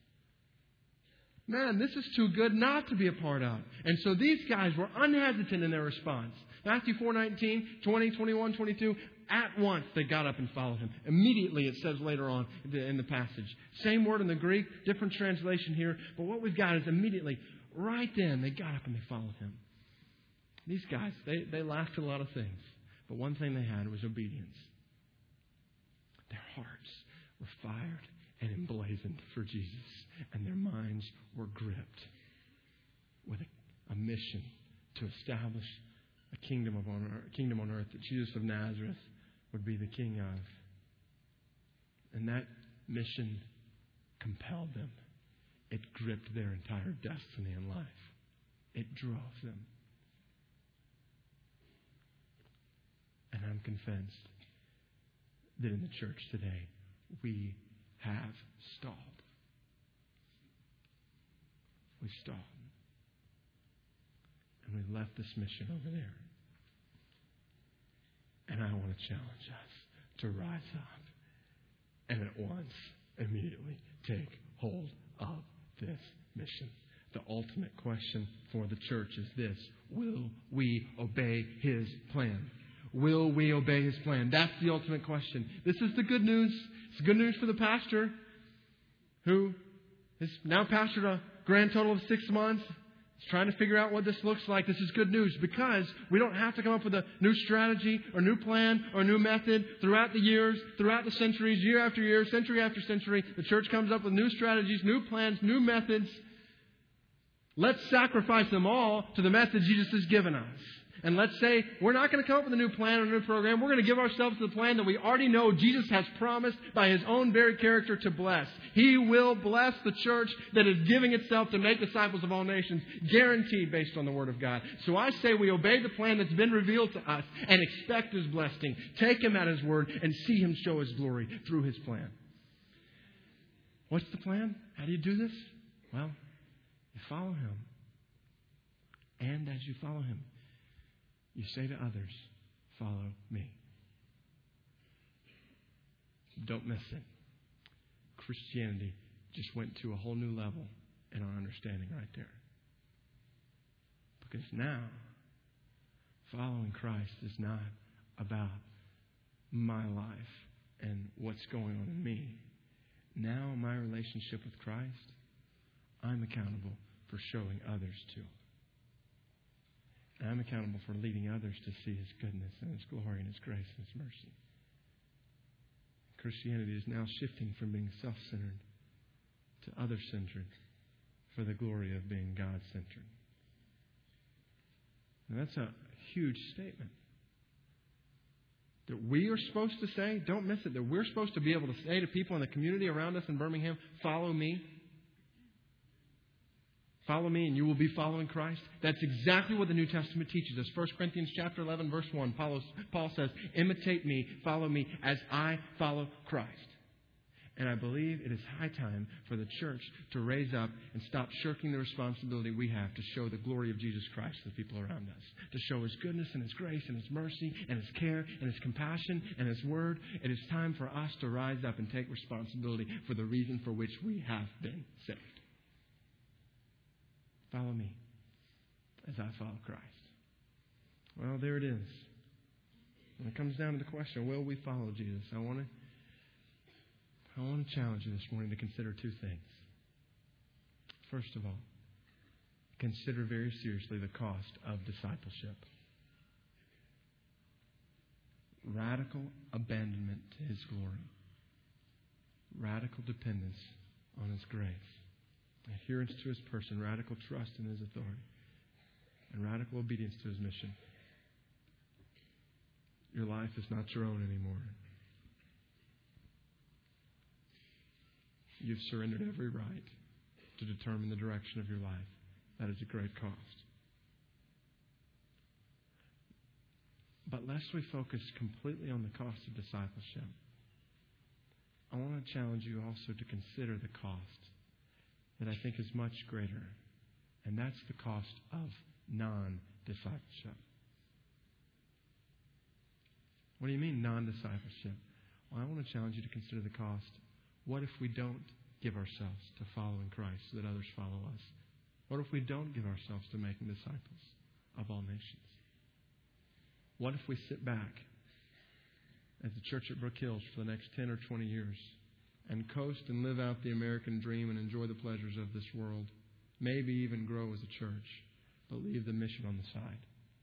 Man, this is too good not to be a part of. And so these guys were unhesitant in their response. Matthew 4:19, 20, 21, 22. At once they got up and followed Him. Immediately, it says later on in the passage. Same word in the Greek, different translation here. But what we've got is immediately, right then, they got up and they followed Him. These guys, they lacked a lot of things. But one thing they had was obedience. Their hearts were fired and emblazoned for Jesus. And their minds were gripped with a mission to establish a kingdom on earth that Jesus of Nazareth would be the king of. And that mission compelled them. It gripped their entire destiny in life. It drove them. And I'm convinced that in the church today, we have stalled. We stalled. And we left this mission over there. And I want to challenge us to rise up and at once, immediately take hold of this mission. The ultimate question for the church is this: will we obey His plan? Will we obey His plan? That's the ultimate question. This is the good news. It's good news for the pastor who has now pastored a grand total of 6 months. He's trying to figure out what this looks like. This is good news because we don't have to come up with a new strategy or new plan or new method throughout the years, throughout the centuries, year after year, century after century. The church comes up with new strategies, new plans, new methods. Let's sacrifice them all to the method Jesus has given us. And let's say we're not going to come up with a new plan or a new program. We're going to give ourselves to the plan that we already know Jesus has promised by His own very character to bless. He will bless the church that is giving itself to make disciples of all nations, guaranteed based on the Word of God. So I say we obey the plan that's been revealed to us and expect His blessing. Take Him at His word and see Him show His glory through His plan. What's the plan? How do you do this? Well, you follow Him. And as you follow Him, you say to others, follow me. Don't miss it. Christianity just went to a whole new level in our understanding right there. Because now, following Christ is not about my life and what's going on in me. Now, my relationship with Christ, I'm accountable for showing others to. And I'm accountable for leading others to see His goodness and His glory and His grace and His mercy. Christianity is now shifting from being self-centered to other-centered for the glory of being God-centered. And that's a huge statement. That we are supposed to say, don't miss it, that we're supposed to be able to say to people in the community around us in Birmingham, follow me. Follow me and you will be following Christ. That's exactly what the New Testament teaches us. 1 Corinthians chapter 11, verse 1, Paul says, imitate me, follow me as I follow Christ. And I believe it is high time for the church to raise up and stop shirking the responsibility we have to show the glory of Jesus Christ to the people around us. To show His goodness and His grace and His mercy and His care and His compassion and His word. It is time for us to rise up and take responsibility for the reason for which we have been saved. Follow me as I follow Christ. Well, there it is. When it comes down to the question, will we follow Jesus? I want to challenge you this morning to consider two things. First of all, consider very seriously the cost of discipleship. Radical abandonment to His glory. Radical dependence on His grace. Adherence to His person, radical trust in His authority, and radical obedience to His mission. Your life is not your own anymore. You've surrendered every right to determine the direction of your life. That is a great cost. But lest we focus completely on the cost of discipleship, I want to challenge you also to consider the cost that I think is much greater, and that's the cost of non-discipleship. What do you mean non-discipleship? Well, I want to challenge you to consider the cost. What if we don't give ourselves to following Christ so that others follow us? What if we don't give ourselves to making disciples of all nations? What if we sit back as the church at Brook Hills for the next 10 or 20 years and coast and live out the American dream and enjoy the pleasures of this world, maybe even grow as a church, but leave the mission on the side?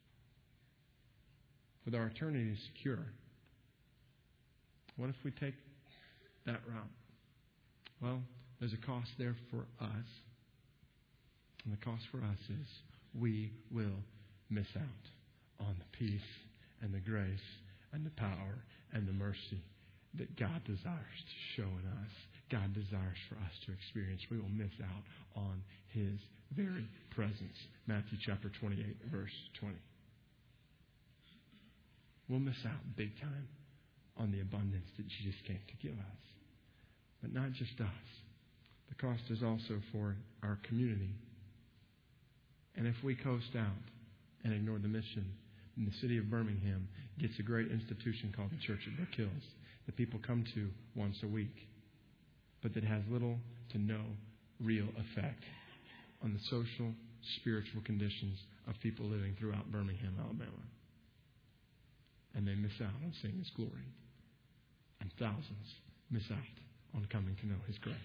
With our eternity secure, what if we take that route? Well, there's a cost there for us. And the cost for us is we will miss out on the peace and the grace and the power and the mercy that God desires to show in us. God desires for us to experience. We will miss out on His very presence. Matthew chapter 28, verse 20. we'll miss out big time on the abundance that Jesus came to give us. But not just us. The cost is also for our community. And if we coast out and ignore the mission, then the city of Birmingham gets a great institution called the Church at Brook Hills that people come to once a week, but that has little to no real effect on the social, spiritual conditions of people living throughout Birmingham, Alabama. And they miss out on seeing His glory. And thousands miss out on coming to know His grace.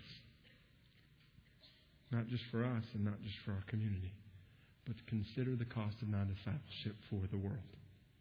Not just for us and not just for our community, but to consider the cost of non-discipleship for the world.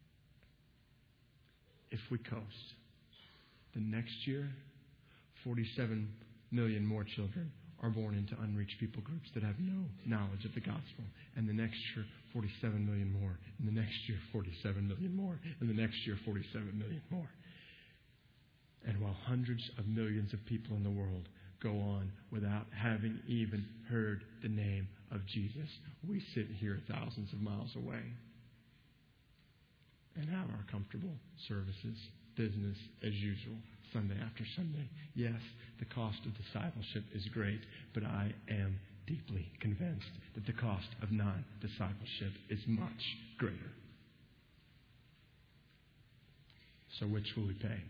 If we coast, then next year, 47 million more children are born into unreached people groups that have no knowledge of the gospel. And the next year, 47 million more. And the next year, 47 million more. And the next year, 47 million more. And while hundreds of millions of people in the world go on without having even heard the name of Jesus, we sit here thousands of miles away and have our comfortable services, business as usual, Sunday after Sunday. Yes, the cost of discipleship is great, but I am deeply convinced that the cost of non-discipleship is much greater. So which will we pay?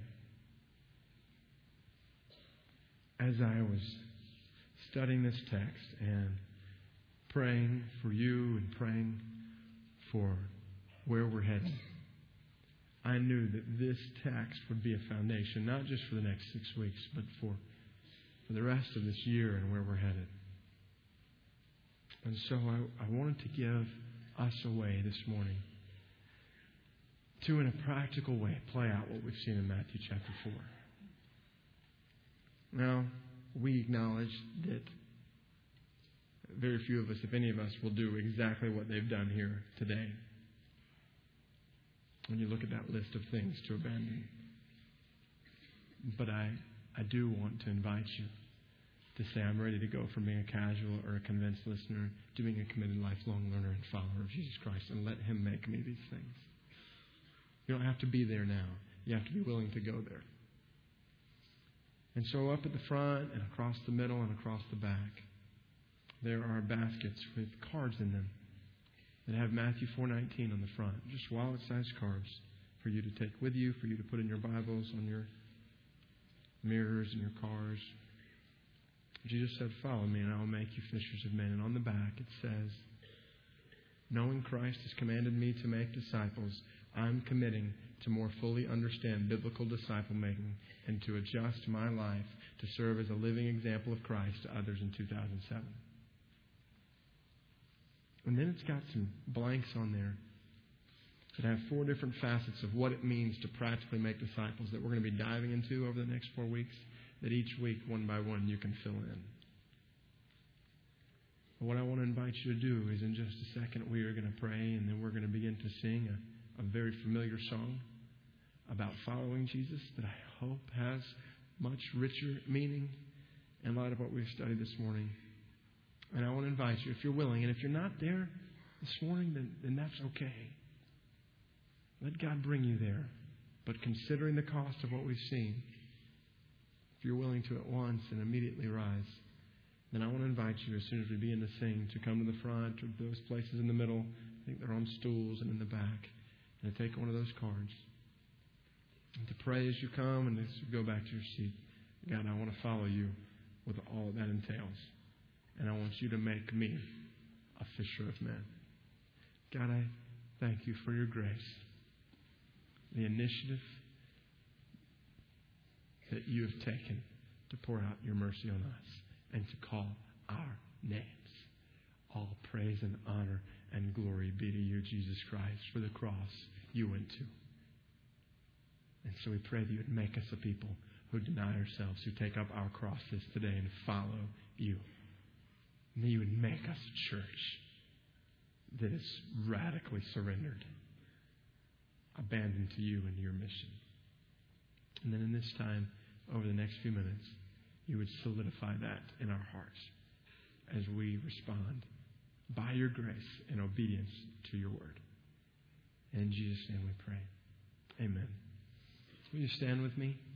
As I was studying this text and praying for you and praying for where we're headed, I knew that this text would be a foundation, not just for the next 6 weeks, but for the rest of this year and where we're headed. And so I wanted to give us a way this morning to, in a practical way, play out what we've seen in Matthew chapter 4. Now, we acknowledge that very few of us, if any of us, will do exactly what they've done here today. When you look at that list of things to abandon. But I do want to invite you to say, I'm ready to go from being a casual or a convinced listener to being a committed lifelong learner and follower of Jesus Christ, and let Him make me these things. You don't have to be there now. You have to be willing to go there. And so up at the front and across the middle and across the back, there are baskets with cards in them that have Matthew 4:19 on the front. Just wallet-sized cards for you to take with you, for you to put in your Bibles, on your mirrors and your cars. Jesus said, follow me and I will make you fishers of men. And on the back it says, knowing Christ has commanded me to make disciples, I'm committing to more fully understand biblical disciple making and to adjust my life to serve as a living example of Christ to others in 2007. And then it's got some blanks on there that have 4 different facets of what it means to practically make disciples that we're going to be diving into over the next 4 weeks, that each week, one by one, you can fill in. But what I want to invite you to do is in just a second we are going to pray, and then we're going to begin to sing a very familiar song about following Jesus that I hope has much richer meaning in light of what we've studied this morning. And I want to invite you, if you're willing, and if you're not there this morning, then that's okay. Let God bring you there. But considering the cost of what we've seen, if you're willing to at once and immediately rise, then I want to invite you, as soon as we begin to sing, to come to the front or those places in the middle. I think they're on stools and in the back. And to take one of those cards. And to pray as you come and as you go back to your seat. God, I want to follow you with all that entails. And I want you to make me a fisher of men. God, I thank you for your grace. The initiative that you have taken to pour out your mercy on us and to call our names. All praise and honor and glory be to you, Jesus Christ, for the cross you went to. And so we pray that you would make us a people who deny ourselves, who take up our crosses today and follow you. And that you would make us a church that is radically surrendered, abandoned to you and your mission. And then in this time, over the next few minutes, you would solidify that in our hearts as we respond by your grace and obedience to your word. In Jesus' name we pray. Amen. Will you stand with me?